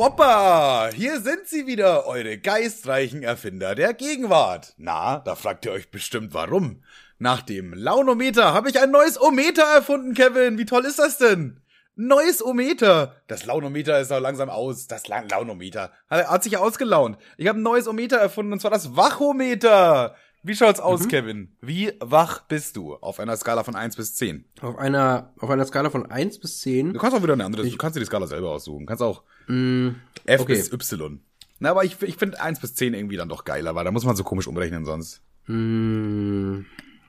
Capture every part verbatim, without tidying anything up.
Boppa, hier sind sie wieder, eure geistreichen Erfinder der Gegenwart. Na, da fragt ihr euch bestimmt warum. Nach dem Launometer habe ich ein neues Ometer erfunden, Kevin. Wie toll ist das denn? Neues Ometer. Das Launometer ist auch langsam aus. Das La- Launometer hat, hat sich ausgelaunt. Ich habe ein neues Ometer erfunden, und zwar das Wachometer. Wie schaut's aus, mhm. Kevin? Wie wach bist du auf einer Skala von eins bis zehn? Auf einer auf einer Skala von eins bis zehn? Du kannst auch wieder eine andere, ich, du kannst dir die Skala selber aussuchen. Du kannst auch mm, F okay. bis Y. Na, aber ich, ich finde eins bis zehn irgendwie dann doch geiler, weil da muss man so komisch umrechnen sonst. Mm,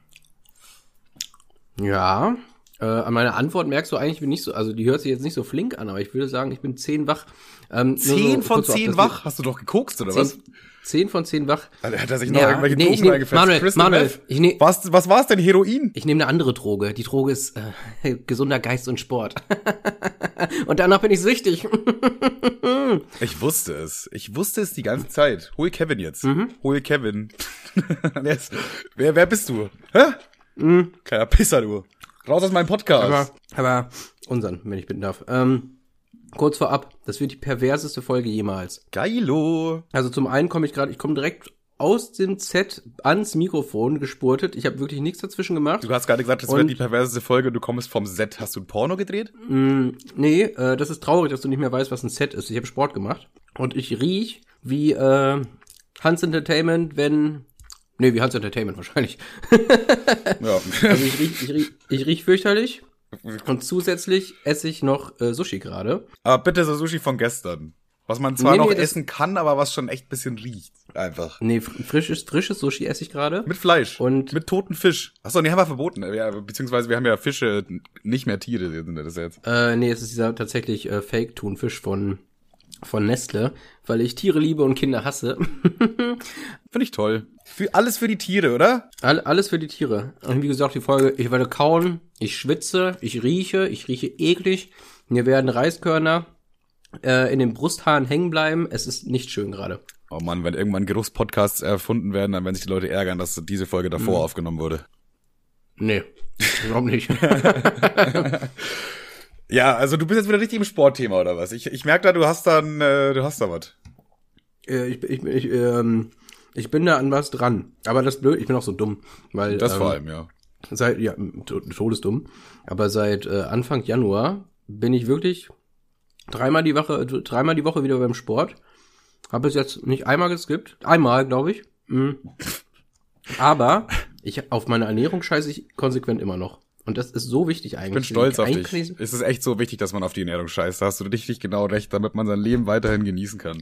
ja, äh, an meiner Antwort merkst du eigentlich, ich bin nicht so, also die hört sich jetzt nicht so flink an, aber ich würde sagen, ich bin zehn wach. Ähm, zehn so, von zehn wach? Hast du doch gekokst, oder zehn, was? zehn von zehn wach. Also, hat er sich noch ja, irgendwelche nee, Drogen nehm, reingefetzt? Manuel, Manuel, ich nehm, was, was war's denn? Heroin? Ich nehme eine andere Droge. Die Droge ist äh, gesunder Geist und Sport. Und danach bin ich süchtig. Ich wusste es. Ich wusste es die ganze Zeit. Hol Kevin jetzt. Mhm. Hol Kevin. wer, wer bist du? Hä? Mhm. Kleiner Pisser, du. Raus aus meinem Podcast. Aber, aber unseren, wenn ich bitten darf. Ähm, Kurz vorab, das wird die perverseste Folge jemals. Geilo. Also zum einen komme ich gerade, ich komme direkt aus dem Set ans Mikrofon gespurtet. Ich habe wirklich nichts dazwischen gemacht. Du hast gerade gesagt, das und, wird die perverseste Folge, du kommst vom Set. Hast du ein Porno gedreht? Mh, nee, äh, das ist traurig, dass du nicht mehr weißt, was ein Set ist. Ich habe Sport gemacht. Und ich riech wie äh, Hans Entertainment, wenn... Nee, wie Hans Entertainment wahrscheinlich. Ja. Also ich riech, ich riech, ich riech fürchterlich. Und zusätzlich esse ich noch äh, Sushi gerade. Aber bitte so Sushi von gestern. Was man zwar nee, noch nee, essen kann, aber was schon echt ein bisschen riecht. Einfach. Nee, frisches, frisches Sushi esse ich gerade. Mit Fleisch. Und mit toten Fisch. Achso, nee, haben wir verboten. Ja, beziehungsweise wir haben ja Fische, nicht mehr Tiere sind das jetzt. Äh, nee, es ist dieser tatsächlich äh, Fake-Thunfisch von von Nestle, weil ich Tiere liebe und Kinder hasse. Finde ich toll. Für, alles für die Tiere, oder? All, alles für die Tiere. Und wie gesagt, die Folge, ich werde kauen, ich schwitze, ich rieche, ich rieche eklig. Mir werden Reiskörner äh, in den Brusthaaren hängen bleiben. Es ist nicht schön gerade. Oh Mann, wenn irgendwann Geruchspodcasts erfunden werden, dann werden sich die Leute ärgern, dass diese Folge davor mhm. aufgenommen wurde. Nee, überhaupt nicht. Ja, also du bist jetzt wieder richtig im Sportthema, oder was? Ich, ich merke da, du hast dann, äh, du hast da was. Äh, ich, ich, ich, ähm, ich bin da an was dran. Aber das ist blöd, ich bin auch so dumm. Weil, das ähm, vor allem, ja. Seit, ja, todesdumm. Aber seit äh, Anfang Januar bin ich wirklich dreimal die Woche, dreimal die Woche wieder beim Sport. Habe es jetzt nicht einmal geskippt. Einmal, glaube ich. Mhm. Aber ich auf meine Ernährung scheiße ich konsequent immer noch. Und das ist so wichtig eigentlich. Ich bin stolz auf dich. Es ist echt so wichtig, dass man auf die Ernährung scheißt. Da hast du richtig genau recht, damit man sein Leben weiterhin genießen kann.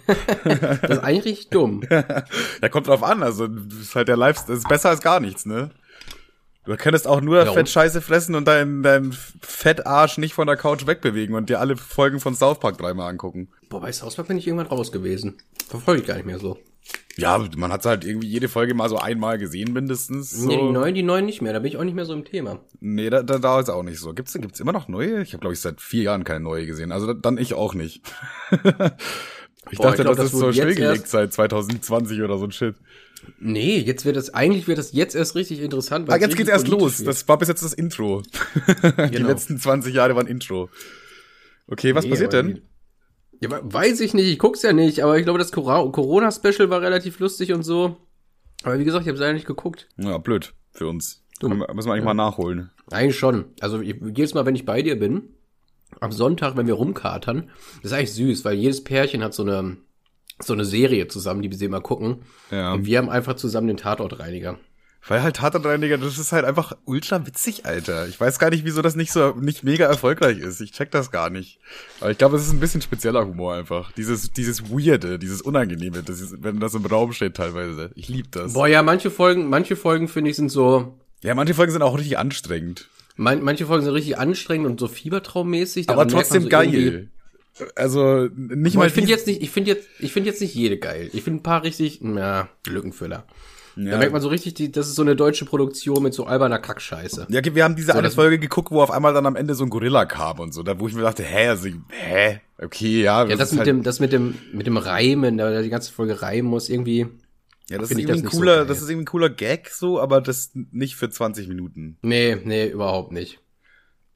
Das ist eigentlich richtig dumm. Ja, kommt drauf an. Also, das ist halt der Lifestyle. Das ist besser als gar nichts, ne? Du könntest auch nur ja, Fett-Scheiße fressen und deinen dein Fettarsch nicht von der Couch wegbewegen und dir alle Folgen von South Park dreimal angucken. Boah, bei South Park bin ich irgendwann raus gewesen. Verfolge ich gar nicht mehr so. Ja, man hat halt irgendwie jede Folge mal so einmal gesehen mindestens. So. Nee, die neuen, die neuen nicht mehr. Da bin ich auch nicht mehr so im Thema. Nee, da, da, da ist auch nicht so. Gibt's, gibt's immer noch neue? Ich habe, glaube ich, seit vier Jahren keine neue gesehen. Also dann ich auch nicht. ich Boah, dachte, ich glaub, das, das ist so stillgelegt seit zwanzig zwanzig oder so ein Shit. Nee, jetzt wird das, eigentlich wird das jetzt erst richtig interessant. Ah, jetzt geht's erst los. Wird. Das war bis jetzt das Intro. Die genau. letzten zwanzig Jahre waren Intro. Okay, was nee, passiert denn? Ja, weiß ich nicht, ich guck's ja nicht, aber ich glaube, das Corona-Special war relativ lustig und so. Aber wie gesagt, ich hab's leider nicht geguckt. Ja, blöd für uns. Dumm. Müssen wir eigentlich ja. mal nachholen. Eigentlich schon. Also ich, jedes Mal, wenn ich bei dir bin, am Sonntag, wenn wir rumkatern, das ist eigentlich süß, weil jedes Pärchen hat so eine so eine Serie zusammen, die wir immer gucken. Ja. Und wir haben einfach zusammen den Tatortreiniger. Weil halt Tatortreiniger, das ist halt einfach ultra witzig, Alter. Ich weiß gar nicht, wieso das nicht so nicht mega erfolgreich ist. Ich check das gar nicht. Aber ich glaube, es ist ein bisschen spezieller Humor einfach. Dieses dieses Weirde, dieses Unangenehme, das ist, wenn das im Raum steht teilweise. Ich lieb das. Boah, ja, manche Folgen, manche Folgen finde ich sind so... Ja, manche Folgen sind auch richtig anstrengend. Man, manche Folgen sind richtig anstrengend und so fiebertraummäßig. Aber trotzdem so geil. Also nicht Boah, mal... Ich finde jetzt nicht, ich finde jetzt, ich finde jetzt nicht jede geil. Ich finde ein paar richtig, na, Lückenfüller. Ja. Da merkt man so richtig, die, das ist so eine deutsche Produktion mit so alberner Kackscheiße. Ja, wir haben diese so, eine Folge geguckt, wo auf einmal dann am Ende so ein Gorilla kam und so, da wo ich mir dachte, hä, also, hä, okay, ja. Das ja, das mit halt dem, das mit dem, mit dem Reimen, da die ganze Folge reimen muss, irgendwie. Ja, das ist irgendwie ein cooler, so das ist irgendwie ein cooler Gag so, aber das nicht für zwanzig Minuten. Nee, nee, überhaupt nicht.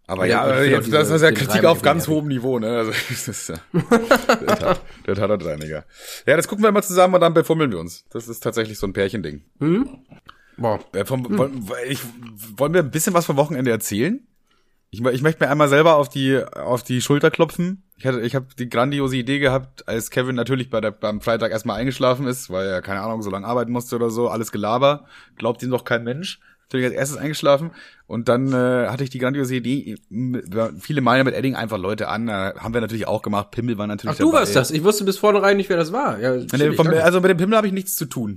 Aber Ja, ja, ich find ja auch das diese- ist ja den Kritik Reim auf ganz nervig. hohem Niveau, ne? Also, das ist ja, das hat, das hat er dreiniger. Ja, das gucken wir mal zusammen und dann befummeln wir uns. Das ist tatsächlich so ein Pärchending. Boah. Äh, vom, wollen, ich, wollen wir ein bisschen was vom Wochenende erzählen? Ich, ich möchte mir einmal selber auf die auf die Schulter klopfen. Ich hatte, ich habe die grandiose Idee gehabt, als Kevin natürlich bei der, beim Freitag erstmal eingeschlafen ist, weil er, keine Ahnung, so lange arbeiten musste oder so, alles Gelaber, glaubt ihm doch kein Mensch. Natürlich als erstes eingeschlafen und dann äh, hatte ich die grandiose Idee, m- viele malen ja mit Edding einfach Leute an, äh, haben wir natürlich auch gemacht, Pimmel war natürlich Ach, du dabei. warst das. Ich wusste bis vornherein nicht, wer das war. Ja, Nee, chillig, vom, danke. also mit dem Pimmel habe ich nichts zu tun.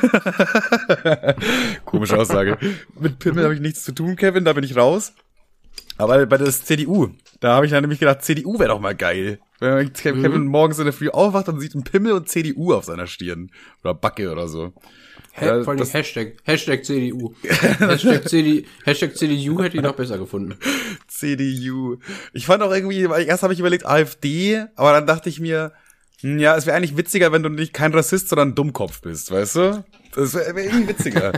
Komische Aussage. Mit Pimmel habe ich nichts zu tun, Kevin, da bin ich raus. Aber bei das C D U, da habe ich dann nämlich gedacht, C D U wäre doch mal geil. Wenn Kevin morgens in der Früh aufwacht und sieht einen Pimmel und C D U auf seiner Stirn. Oder Backe oder so. Hä, Ja, vor allem das- Hashtag, Hashtag C D U. Hashtag, C D, Hashtag C D U hätte ich noch besser gefunden. C D U. Ich fand auch irgendwie, weil erst habe ich überlegt AfD, aber dann dachte ich mir, hm, ja, es wäre eigentlich witziger, wenn du nicht kein Rassist, sondern ein Dummkopf bist, weißt du? Das wäre wär irgendwie witziger.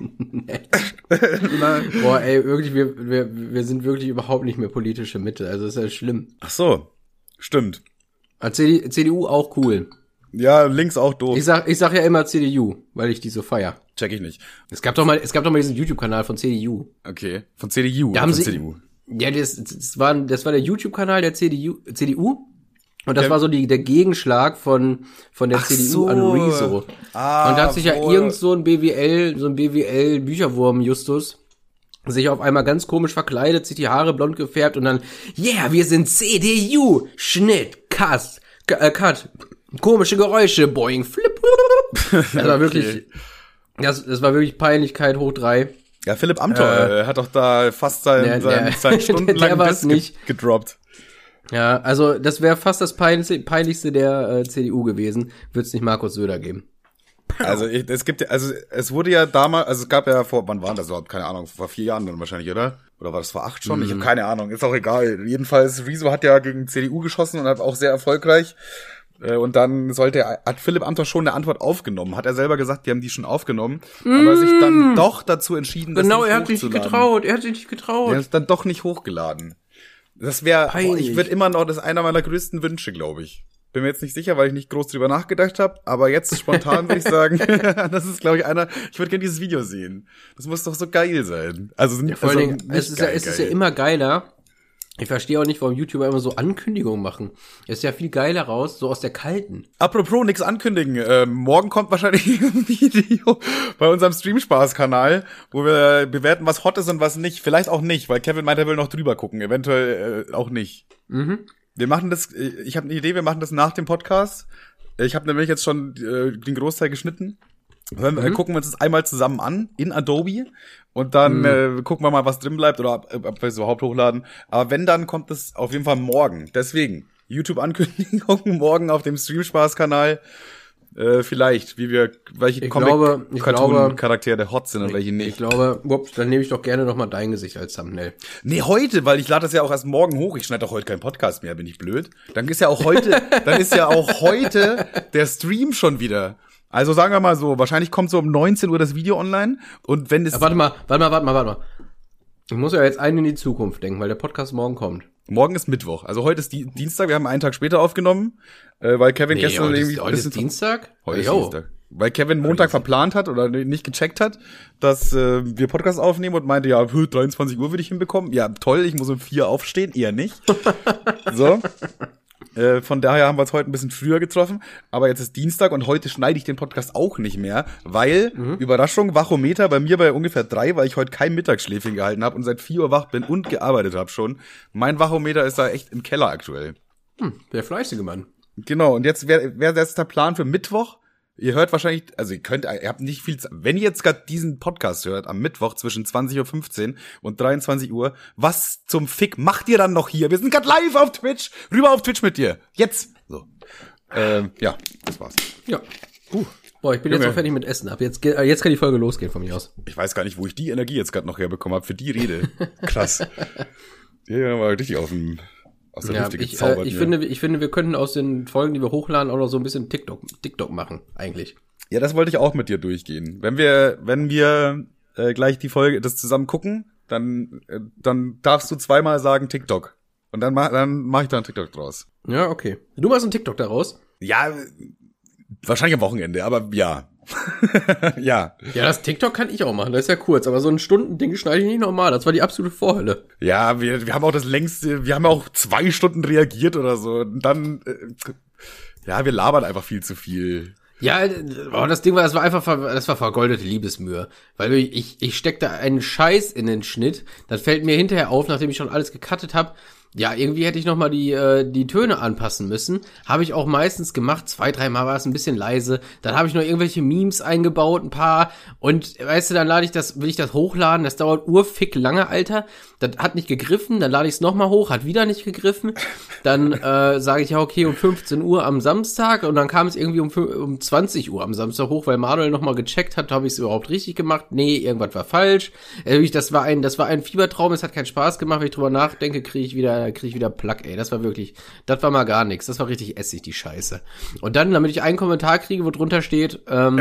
Na, Boah, ey, wirklich, wir, wir, wir sind wirklich überhaupt nicht mehr politische Mitte. Also, das ist ja schlimm. ach so, stimmt. Aber C D, C D U auch cool. Ja, links auch doof. Ich sag, ich sag ja immer C D U, weil ich die so feier. Check ich nicht. Es gab doch mal, es gab doch mal diesen YouTube-Kanal von C D U. Okay, von C D U. Da oder haben von sie, C D U. ja, das, das war, das war der YouTube-Kanal der C D U, C D U. Und das Okay. war so die, der Gegenschlag von, von der Ach C D U so. an Rezo. Ah, und da hat sich ja wohl. irgend so ein B W L, so ein B W L-Bücherwurm Justus sich auf einmal ganz komisch verkleidet, sich die Haare blond gefärbt und dann, yeah, wir sind C D U, Schnitt, Cut, äh, Cut, komische Geräusche, boing, flip. Das war wirklich, das, das war wirklich Peinlichkeit hoch drei. Ja, Philipp Amthor Äh, äh, hat doch da fast sein, der- sein, der- sein stundenlangen der war's Diss ge- nicht. gedroppt. Ja, also das wäre fast das peinlichste, peinlichste der äh, C D U gewesen, würde es nicht Markus Söder geben. Also ich, es gibt ja, also es wurde ja damals, also es gab ja vor, wann waren das überhaupt? Keine Ahnung, vor vier Jahren dann wahrscheinlich, oder? Oder war das vor acht schon? Ich habe keine Ahnung, ist auch egal. Jedenfalls, Rezo hat ja gegen C D U geschossen und hat auch sehr erfolgreich. Äh, Und dann sollte er, hat Philipp Amthor schon eine Antwort aufgenommen. Hat er selber gesagt, die haben die schon aufgenommen. Aber sich dann doch dazu entschieden, das Genau, nicht er hat sich nicht hochzuladen. getraut, er hat sich nicht getraut. Er ist dann doch nicht hochgeladen. Das wäre, Peinlich. ich würde immer noch, das ist einer meiner größten Wünsche, glaube ich. Bin mir jetzt nicht sicher, weil ich nicht groß drüber nachgedacht habe, aber jetzt spontan würde ich sagen, das ist, glaube ich, einer, ich würde gerne dieses Video sehen. Das muss doch so geil sein. Also, Ja, vor allen also Dingen, nicht es ist, ja, geil, es ist ja geil. immer geiler. Ich verstehe auch nicht, warum YouTuber immer so Ankündigungen machen. Es ist ja viel geiler raus, so aus der kalten. Apropos, nix ankündigen. Ähm, morgen kommt wahrscheinlich ein Video bei unserem Stream-Spaß-Kanal, wo wir bewerten, was hot ist und was nicht. Vielleicht auch nicht, weil Kevin meint, er will noch drüber gucken. Eventuell äh, auch nicht. Mhm. Wir machen das, äh, ich habe eine Idee, wir machen das nach dem Podcast. Ich habe nämlich jetzt schon äh, den Großteil geschnitten. Hören, wir- äh, gucken wir uns das einmal zusammen an in Adobe und dann äh, gucken wir mal, was drin bleibt oder ob, ob wir es überhaupt hochladen. Aber wenn, dann kommt es auf jeden Fall morgen. Deswegen, YouTube-Ankündigung morgen auf dem Stream-Spaß-Kanal. Äh, vielleicht, wie wir, welche Ich glaube- ich glaube- Comic-Cartoon-Charaktere hot sind und welche Ich nicht. glaube, ups, dann nehme ich doch gerne noch mal dein Gesicht als Thumbnail. Nee, heute, weil ich lade das ja auch erst morgen hoch. Ich schneide doch heute keinen Podcast mehr, bin ich blöd. Dann ist ja auch heute, dann ist ja auch heute der Stream schon wieder. Also sagen wir mal so, wahrscheinlich kommt so um neunzehn Uhr das Video online und wenn es Ja, warte mal, warte mal, warte mal, warte mal. Ich muss ja jetzt einen in die Zukunft denken, weil der Podcast morgen kommt. morgen ist Mittwoch. Also heute ist die, Dienstag, wir haben einen Tag später aufgenommen, äh, weil Kevin gestern heute irgendwie ist, heute ist Dienstag? Heute ist Jo. Dienstag. Weil Kevin Montag verplant hat oder nicht gecheckt hat, dass äh, wir Podcast aufnehmen und meinte, ja, hö, dreiundzwanzig Uhr würde ich hinbekommen. Ja, toll, ich muss um vier aufstehen, eher nicht. So. Äh, von daher haben wir uns heute ein bisschen früher getroffen, aber jetzt ist Dienstag und heute schneide ich den Podcast auch nicht mehr, weil, Überraschung, Wachometer bei mir bei ungefähr drei, weil ich heute kein Mittagsschläfchen gehalten habe und seit vier Uhr wach bin und gearbeitet habe schon. Mein Wachometer ist da echt im Keller aktuell. Der fleißige Mann. Genau, und jetzt wäre wär jetzt der Plan für Mittwoch. Ihr hört wahrscheinlich, also ihr könnt, ihr habt nicht viel Zeit. Wenn ihr jetzt gerade diesen Podcast hört, am Mittwoch zwischen zwanzig Uhr fünfzehn und dreiundzwanzig Uhr, was zum Fick macht ihr dann noch hier? Wir sind gerade live auf Twitch, rüber auf Twitch mit dir. Jetzt. So. Ähm, ja, das war's. Ja. Uh. Boah, ich bin jetzt Junge. auch fertig mit Essen. Ab jetzt, ge- äh, jetzt kann die Folge losgehen von mir aus. Ich weiß gar nicht, wo ich die Energie jetzt gerade noch herbekommen habe für die Rede. Krass. Ja, war richtig aus dem aus der Ja, Hüfte ich, gezaubert. äh, ich hier. finde, ich finde, wir könnten aus den Folgen, die wir hochladen, auch noch so ein bisschen TikTok, TikTok machen, eigentlich. Ja, das wollte ich auch mit dir durchgehen. Wenn wir, wenn wir äh, gleich die Folge, das zusammen gucken, dann, äh, dann darfst du zweimal sagen TikTok. Und dann mach, dann mach ich da einen TikTok draus. Ja, okay. Du machst einen TikTok daraus? Ja, wahrscheinlich am Wochenende, aber ja. ja. Ja, das TikTok kann ich auch machen, das ist ja kurz, aber so ein Stundending schneide ich nicht normal, das war die absolute Vorhölle. Ja, wir, wir haben auch das längste, wir haben auch zwei Stunden reagiert oder so. Und dann, äh, ja, wir labern einfach viel zu viel. Ja, oh, das Ding war, das war einfach, das war vergoldete Liebesmühe. Weil ich, ich steck da einen Scheiß in den Schnitt, das fällt mir hinterher auf, nachdem ich schon alles gecuttet habe. Ja, irgendwie hätte ich noch mal die äh, die Töne anpassen müssen. Habe ich auch meistens gemacht. Zwei, dreimal war es ein bisschen leise. Dann habe ich noch irgendwelche Memes eingebaut, ein paar. Und weißt du, dann lade ich das, will ich das hochladen. Das dauert urfick lange, Alter. Das hat nicht gegriffen. Dann lade ich es noch mal hoch, hat wieder nicht gegriffen. Dann äh, sage ich ja, okay, um fünfzehn Uhr am Samstag. Und dann kam es irgendwie um, um zwanzig Uhr am Samstag hoch, weil Manuel noch mal gecheckt hat, habe ich es überhaupt richtig gemacht. Nee, irgendwas war falsch. Äh, das war ein, das war ein Fiebertraum. Es hat keinen Spaß gemacht. Wenn ich drüber nachdenke, kriege ich wieder kriege ich wieder Plack, ey. Das war wirklich, das war mal gar nichts. Das war richtig Essig, die Scheiße. Und dann, damit ich einen Kommentar kriege, wo drunter steht, ähm,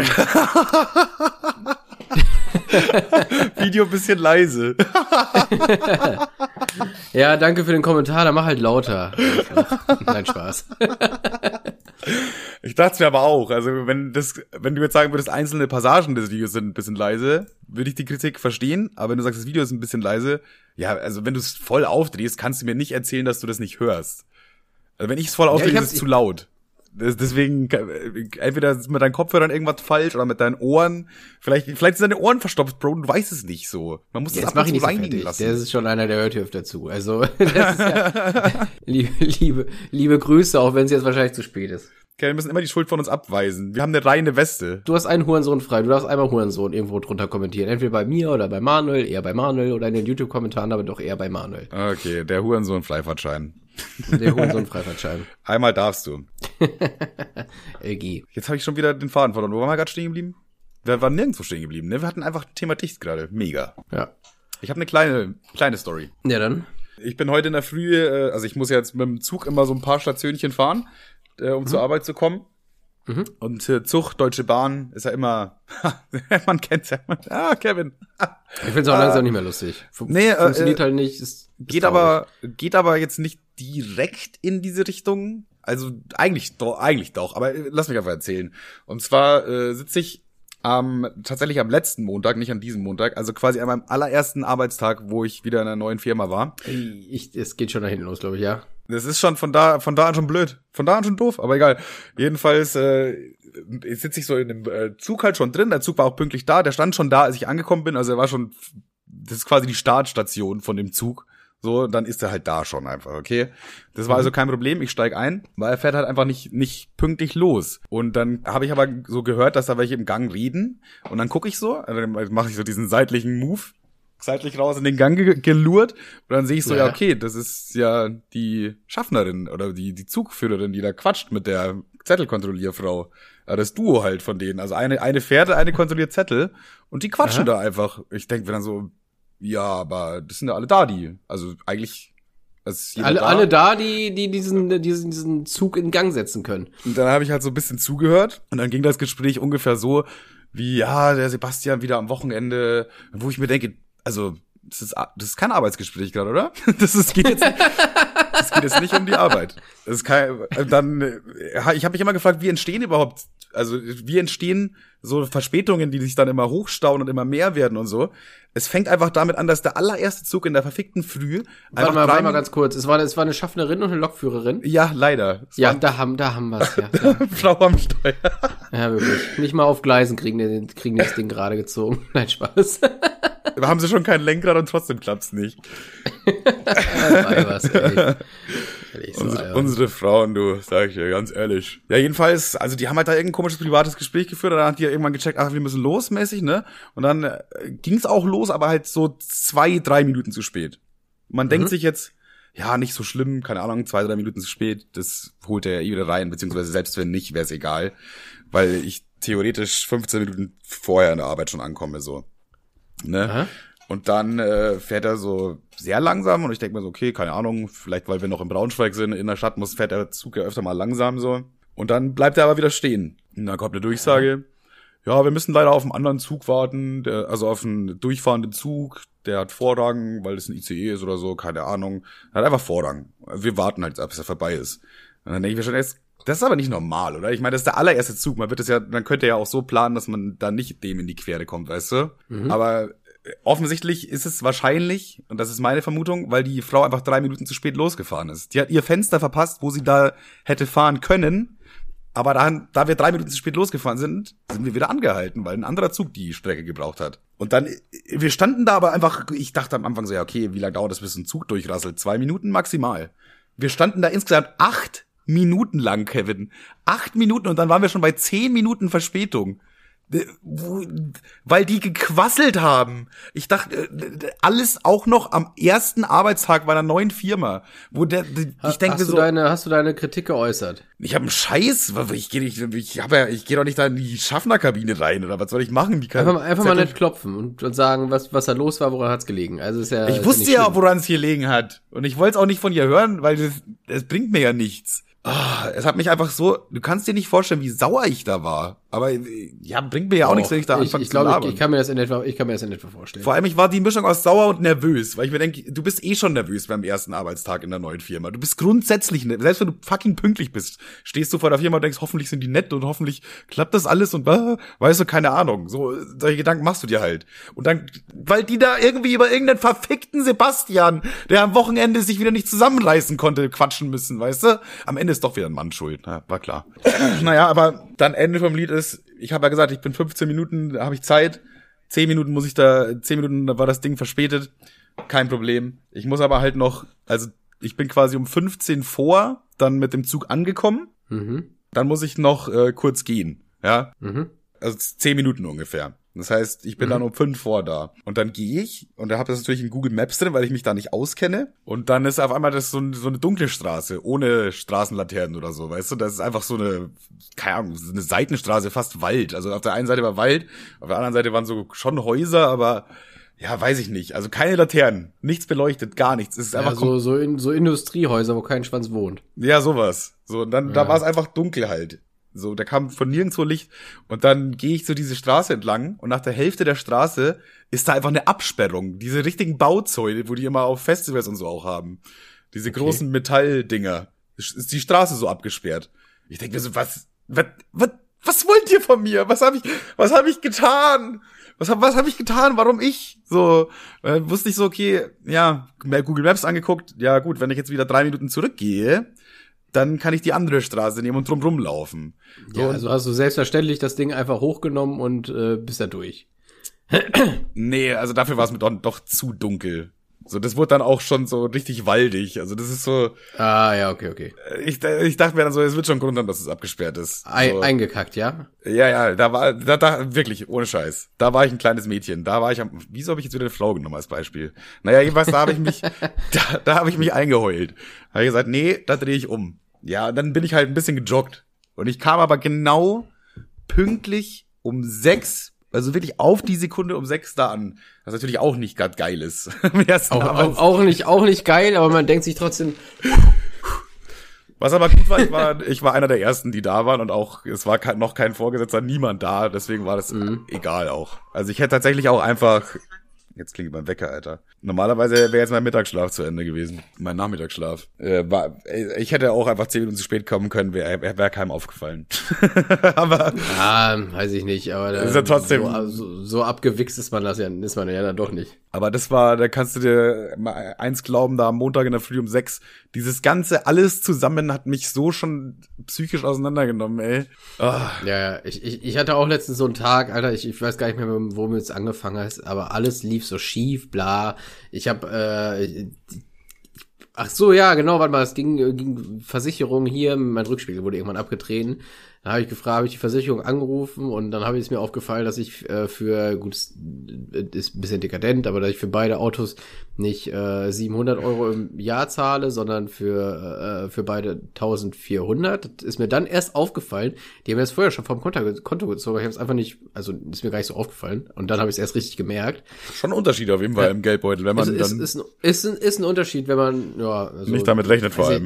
Video ein bisschen leise. Ja, danke für den Kommentar, dann mach halt lauter. Nein, Spaß. Ich dachte es mir aber auch. Also wenn das, wenn du jetzt sagen würdest, einzelne Passagen des Videos sind ein bisschen leise, würde ich die Kritik verstehen. Aber wenn du sagst, das Video ist ein bisschen leise, ja, also wenn du es voll aufdrehst, kannst du mir nicht erzählen, dass du das nicht hörst. Also wenn ich es voll aufdrehe, ja, ist es zu laut. Deswegen, entweder ist mit deinen Kopfhörern irgendwas falsch oder mit deinen Ohren. Vielleicht, vielleicht sind deine Ohren verstopft, Bro, du weißt es nicht so. Man muss das ja, ab und zu reinigen lassen. Der ist schon einer, der hört hier öfter zu. Also, das ist ja, liebe, liebe, liebe Grüße, auch wenn es jetzt wahrscheinlich zu spät ist. Okay, wir müssen immer die Schuld von uns abweisen. Wir haben eine reine Weste. Du hast einen Hurensohn frei. Du darfst einmal Hurensohn irgendwo drunter kommentieren. Entweder bei mir oder bei Manuel, eher bei Manuel oder in den YouTube-Kommentaren, aber doch eher bei Manuel. Okay, der Hurensohn Freifahrtschein. Der Hurensohn Freifahrtschein. Einmal darfst du. L G. Jetzt habe ich schon wieder den Faden verloren. Wo waren wir gerade stehen geblieben? Wir waren nirgendwo stehen geblieben, ne? Wir hatten einfach Thema dicht gerade. Mega. Ja. Ich habe eine kleine, kleine Story. Ja, dann. Ich bin heute in der Früh, äh, also ich muss jetzt mit dem Zug immer so ein paar Stationchen fahren, äh, um mhm. zur Arbeit zu kommen. Mhm. Und äh, Zug, Deutsche Bahn ist ja immer, man kennt's ja. Ah, Kevin. Ich find's auch ah, langsam nicht mehr lustig. Fun- nee, funktioniert äh, halt nicht. Ist, ist geht aber, geht aber jetzt nicht direkt in diese Richtung. Also eigentlich doch, eigentlich doch. Aber lass mich einfach erzählen. Und zwar äh, sitze ich am tatsächlich am letzten Montag, nicht an diesem Montag, also quasi an meinem allerersten Arbeitstag, wo ich wieder in einer neuen Firma war. Ich, es geht schon da hinten los, glaube ich, ja. Das ist schon von da, von da an schon blöd. Von da an schon doof, aber egal. Jedenfalls äh, sitze ich so in dem äh, Zug halt schon drin. Der Zug war auch pünktlich da. Der stand schon da, als ich angekommen bin. Also er war schon, das ist quasi die Startstation von dem Zug. So, dann ist er halt da schon einfach, okay? Das war also kein Problem, ich steig ein, weil er fährt halt einfach nicht nicht pünktlich los. Und dann habe ich aber so gehört, dass da welche im Gang reden. Und dann gucke ich so, also dann mache ich so diesen seitlichen Move, seitlich raus in den Gang ge- gelurrt. Und dann sehe ich so, ja. ja, okay, das ist ja die Schaffnerin oder die die Zugführerin, die da quatscht mit der Zettelkontrollierfrau. Ja, das Duo halt von denen. Also eine eine fährt, eine kontrolliert Zettel und die quatschen Aha. da einfach. Ich denke mir dann so, ja, aber das sind ja alle da, die. Also eigentlich ist alle da. alle da, die die diesen diesen diesen Zug in Gang setzen können. Und dann habe ich halt so ein bisschen zugehört und dann ging das Gespräch ungefähr so wie ja, der Sebastian wieder am Wochenende, wo ich mir denke, also das ist das ist kein Arbeitsgespräch gerade, oder? Das ist geht jetzt das geht jetzt nicht um die Arbeit. Das ist kein, dann ich habe mich immer gefragt, wie entstehen überhaupt, also wie entstehen so Verspätungen, die sich dann immer hochstauen und immer mehr werden und so. Es fängt einfach damit an, dass der allererste Zug in der verfickten Früh Warte mal, warte mal ganz kurz. Es war, es war eine Schaffnerin und eine Lokführerin? Ja, leider. Es ja, da haben, da haben wir's, ja. ja. Frau am Steuer. Ja, wirklich. Nicht mal auf Gleisen kriegen die, kriegen die das Ding gerade gezogen. Nein, Spaß. Da haben sie schon kein Lenkrad und trotzdem klappt's nicht. was, ey. So, unsere, unsere Frauen, du, sag ich dir ganz ehrlich. Ja, jedenfalls, also die haben halt da irgendein komisches privates Gespräch geführt, und dann hat die ja irgendwann gecheckt, ach, wir müssen los, mäßig, ne? Und dann äh, ging's auch los, aber halt so zwei, drei Minuten zu spät. Man mhm. denkt sich jetzt, ja, nicht so schlimm, keine Ahnung, zwei, drei Minuten zu spät, das holt er ja eh wieder rein, beziehungsweise selbst wenn nicht, wäre es egal, weil ich theoretisch fünfzehn Minuten vorher in der Arbeit schon ankomme, so. Ne? Aha. Und dann äh, fährt er so sehr langsam und ich denke mir so, okay, keine Ahnung, vielleicht weil wir noch in Braunschweig sind, in der Stadt muss fährt der Zug ja öfter mal langsam so. Und dann bleibt er aber wieder stehen. Und dann kommt eine Durchsage, ja, wir müssen leider auf einen anderen Zug warten, der, also auf einen durchfahrenden Zug, der hat Vorrang, weil es ein I C E ist oder so, keine Ahnung. Er hat einfach Vorrang. Wir warten halt, bis er vorbei ist. Und dann denke ich mir schon, das ist aber nicht normal, oder? Ich meine, das ist der allererste Zug. Man wird es ja, man könnte ja auch so planen, dass man da nicht dem in die Quere kommt, weißt du? Mhm. Aber offensichtlich ist es wahrscheinlich, und das ist meine Vermutung, weil die Frau einfach drei Minuten zu spät losgefahren ist. Die hat ihr Fenster verpasst, wo sie da hätte fahren können. Aber da, da wir drei Minuten zu spät losgefahren sind, sind wir wieder angehalten, weil ein anderer Zug die Strecke gebraucht hat. Und dann, wir standen da aber einfach, ich dachte am Anfang so, ja, okay, wie lange dauert das, bis ein Zug durchrasselt? Zwei Minuten maximal. Wir standen da insgesamt acht Minuten lang, Kevin. Acht Minuten und dann waren wir schon bei zehn Minuten Verspätung. Weil die gequasselt haben. Ich dachte, alles auch noch am ersten Arbeitstag bei einer neuen Firma. Wo der, ich denke hast so. Du deine, hast du deine Kritik geäußert? Ich habe einen Scheiß. Ich gehe nicht, ich habe ja, ich gehe doch nicht da in die Schaffnerkabine rein oder was soll ich machen? Die kann, einfach einfach mal nicht klopfen und, und sagen, was was da los war, woran hat's gelegen. Also ist ja. Ich wusste ja, woran es hier gelegen hat und ich wollte es auch nicht von ihr hören, weil das, das bringt mir ja nichts. Oh, es hat mich einfach so, du kannst dir nicht vorstellen, wie sauer ich da war. Aber ja, bringt mir ja auch, auch nichts, wenn ich da anfange ich, ich zu labern. Ich, ich kann mir das in etwa, ich kann mir das in etwa vorstellen. Vor allem, ich war die Mischung aus sauer und nervös, weil ich mir denke, du bist eh schon nervös beim ersten Arbeitstag in der neuen Firma. Du bist grundsätzlich, selbst wenn du fucking pünktlich bist, stehst du vor der Firma und denkst, hoffentlich sind die nett und hoffentlich klappt das alles und weißt du, keine Ahnung. So, solche Gedanken machst du dir halt. Und dann, weil die da irgendwie über irgendeinen verfickten Sebastian, der am Wochenende sich wieder nicht zusammenreißen konnte, quatschen müssen, weißt du? Am Ende ist doch wieder ein Mann schuld, na, war klar. Naja, aber dann Ende vom Lied ist, ich habe ja gesagt, ich bin fünfzehn Minuten, da habe ich Zeit. zehn Minuten muss ich da, zehn Minuten, da war das Ding verspätet. Kein Problem. Ich muss aber halt noch, also ich bin quasi um fünfzehn vor, dann mit dem Zug angekommen. Mhm. Dann muss ich noch äh, kurz gehen, ja. Mhm. Also zehn Minuten ungefähr. Das heißt, ich bin mhm. dann um fünf vor da. Und dann gehe ich, und da habe das natürlich in Google Maps drin, weil ich mich da nicht auskenne. Und dann ist auf einmal das so, so eine dunkle Straße, ohne Straßenlaternen oder so, weißt du? Das ist einfach so eine, keine Ahnung, so eine Seitenstraße, fast Wald. Also auf der einen Seite war Wald, auf der anderen Seite waren so schon Häuser, aber ja, weiß ich nicht. Also keine Laternen, nichts beleuchtet, gar nichts. Es ist ja, einfach so so, in, so Industriehäuser, wo kein Schwanz wohnt. Ja, sowas. So, und dann ja. da war es einfach dunkel halt. So, da kam von nirgendwo Licht und dann gehe ich so diese Straße entlang und nach der Hälfte der Straße ist da einfach eine Absperrung. Diese richtigen Bauzäune, wo die immer auf Festivals und so auch haben. Diese okay. großen Metalldinger. Ist die Straße so abgesperrt. Ich denke mir so, was, was, was, was wollt ihr von mir? Was habe ich, was habe ich getan? Was hab, was habe ich getan? Warum ich? So, äh, wusste ich so, okay, ja, Google Maps angeguckt. Ja gut, wenn ich jetzt wieder drei Minuten zurückgehe, dann kann ich die andere Straße nehmen und drum rumlaufen. So, ja, also hast du selbstverständlich das Ding einfach hochgenommen und äh, bist da durch. Nee, also dafür war es mir doch, doch zu dunkel. So, das wurde dann auch schon so richtig waldig. Also das ist so. Ah, ja, okay, okay. Ich, ich dachte mir dann so, es wird schon Grund haben, dass es abgesperrt ist. Ei, so. Eingekackt, ja? Ja, ja, da war, da, da, wirklich, ohne Scheiß. Da war ich ein kleines Mädchen. Da war ich am, wieso habe ich jetzt wieder eine Frau genommen als Beispiel? Naja, jedenfalls, da habe ich mich, da, da habe ich mich eingeheult. Habe ich gesagt, nee, da drehe ich um. Ja, und dann bin ich halt ein bisschen gejoggt. Und ich kam aber genau pünktlich um sechs, also wirklich auf die Sekunde um sechs da an. Was natürlich auch nicht gerade geil ist. auch, auch, auch nicht, auch nicht geil, aber man denkt sich trotzdem. Was aber gut war, ich war, ich war einer der ersten, die da waren und auch, es war kein, noch kein Vorgesetzter, niemand da, deswegen war das mhm. egal auch. Also ich hätte tatsächlich auch einfach, jetzt klingt mein Wecker, Alter. Normalerweise wäre jetzt mein Mittagsschlaf zu Ende gewesen. Mein Nachmittagsschlaf. Äh, war, ich hätte auch einfach zehn Minuten zu spät kommen können, wäre wär keinem aufgefallen. Aber. Ja, weiß ich nicht, aber da, ist ja trotzdem. So, so, so abgewichst ist man das ja, ist man ja dann doch nicht. Aber das war, da kannst du dir mal eins glauben, da am Montag in der Früh um sechs. Dieses ganze, alles zusammen hat mich so schon psychisch auseinandergenommen, ey. Oh. Ja, ja, ich, ich, ich hatte auch letztens so einen Tag, Alter, ich, ich weiß gar nicht mehr, womit es angefangen ist, aber alles lief so schief, bla. Ich hab, äh, ach so, ja, genau, warte mal, es ging, ging Versicherung hier, mein Rückspiegel wurde irgendwann abgetreten. Dann habe ich gefragt, habe ich die Versicherung angerufen und dann habe ich es mir aufgefallen, dass ich äh, für, gut, es ist ein bisschen dekadent, aber dass ich für beide Autos nicht äh, siebenhundert Euro im Jahr zahle, sondern für äh, für beide eintausendvierhundert. Das ist mir dann erst aufgefallen. Die haben mir das vorher schon vom Konto, Konto gezogen. Ich habe es einfach nicht, also ist mir gar nicht so aufgefallen. Und dann habe ich es erst richtig gemerkt. Schon ein Unterschied auf jeden Fall ja. im Geldbeutel, wenn man ist, dann ist, ist, ein, ist, ein, ist ein Unterschied, wenn man ja also, nicht damit rechnet vor allem.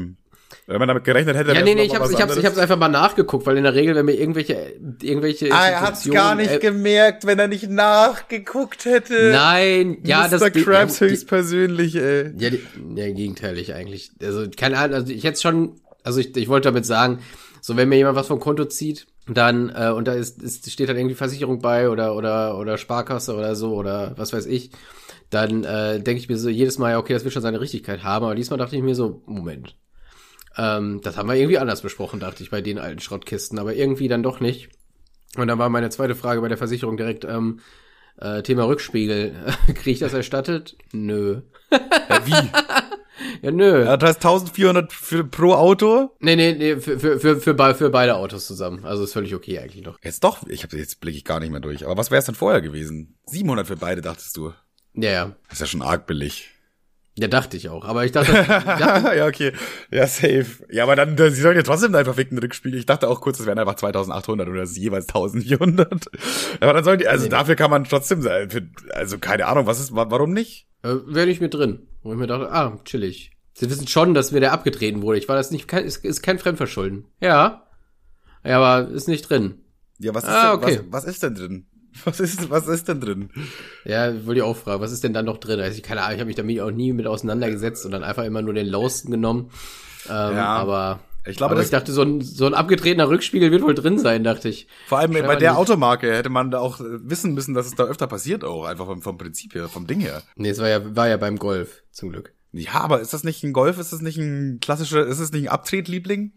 Wenn man damit gerechnet hätte, ja, nee, nee, ich hab's, ich hab's, ich hab's einfach mal nachgeguckt, weil in der Regel, wenn mir irgendwelche, irgendwelche Ah, er hat's gar nicht äh, gemerkt, wenn er nicht nachgeguckt hätte. Nein, ja, Mister das... Krabs die, höchstpersönlich, ey. Ja, die, ja, gegenteilig eigentlich. Also, keine Ahnung, also ich jetzt schon, also ich, ich wollte damit sagen, so, wenn mir jemand was vom Konto zieht, dann, äh, und da ist, ist, steht dann irgendwie Versicherung bei oder, oder, oder Sparkasse oder so oder was weiß ich, dann, äh, denke ich mir so jedes Mal, ja, okay, das wird schon seine Richtigkeit haben, aber diesmal dachte ich mir so, Moment. Ähm, das haben wir irgendwie anders besprochen, dachte ich, bei den alten Schrottkisten, aber irgendwie dann doch nicht. Und dann war meine zweite Frage bei der Versicherung direkt, ähm, äh, Thema Rückspiegel. Kriege ich das erstattet? Nö. Ja, wie? Ja, nö. Ja, das heißt eintausendvierhundert für, pro Auto? Nee, nee, nee, für, für, für, für, be- für beide Autos zusammen. Also ist völlig okay eigentlich noch. Jetzt doch, ich hab, jetzt blicke ich gar nicht mehr durch. Aber was wäre es denn vorher gewesen? siebenhundert für beide, dachtest du? Ja, ja. Das ist ja schon arg billig. Ja, dachte ich auch. Aber ich dachte, ich dachte ja, okay. Ja, safe. Ja, aber dann, sie sollen ja trotzdem einen verfickten Rückspiegel. Ich dachte auch kurz, das wären einfach zweitausendachthundert oder das ist jeweils eintausendvierhundert. Aber dann sollen die, also nee, dafür kann man trotzdem sein. Also keine Ahnung, was ist, warum nicht? Äh, wäre nicht mit drin. Wo ich mir dachte, ah, chillig. Sie wissen schon, dass mir der abgetreten wurde. Ich war das nicht, kein, ist, ist kein Fremdverschulden. Ja. Ja, aber ist nicht drin. Ja, was ist ah, denn, okay. was, was ist denn drin? Was ist, was ist denn drin? Ja, wollte ich auch fragen, was ist denn dann noch drin? Also ich keine Ahnung, ich habe mich damit auch nie mit auseinandergesetzt und dann einfach immer nur den Lowsten genommen. Ähm, ja, aber ich glaube, aber ich dachte, so ein, so ein abgetretener Rückspiegel wird wohl drin sein, dachte ich. Vor allem bei der nicht. Automarke hätte man da auch wissen müssen, dass es da öfter passiert auch, einfach vom, vom Prinzip her, vom Ding her. Nee, es war ja, war ja beim Golf, zum Glück. Ja, aber ist das nicht ein Golf? Ist das nicht ein klassischer, ist das nicht ein Abtretliebling?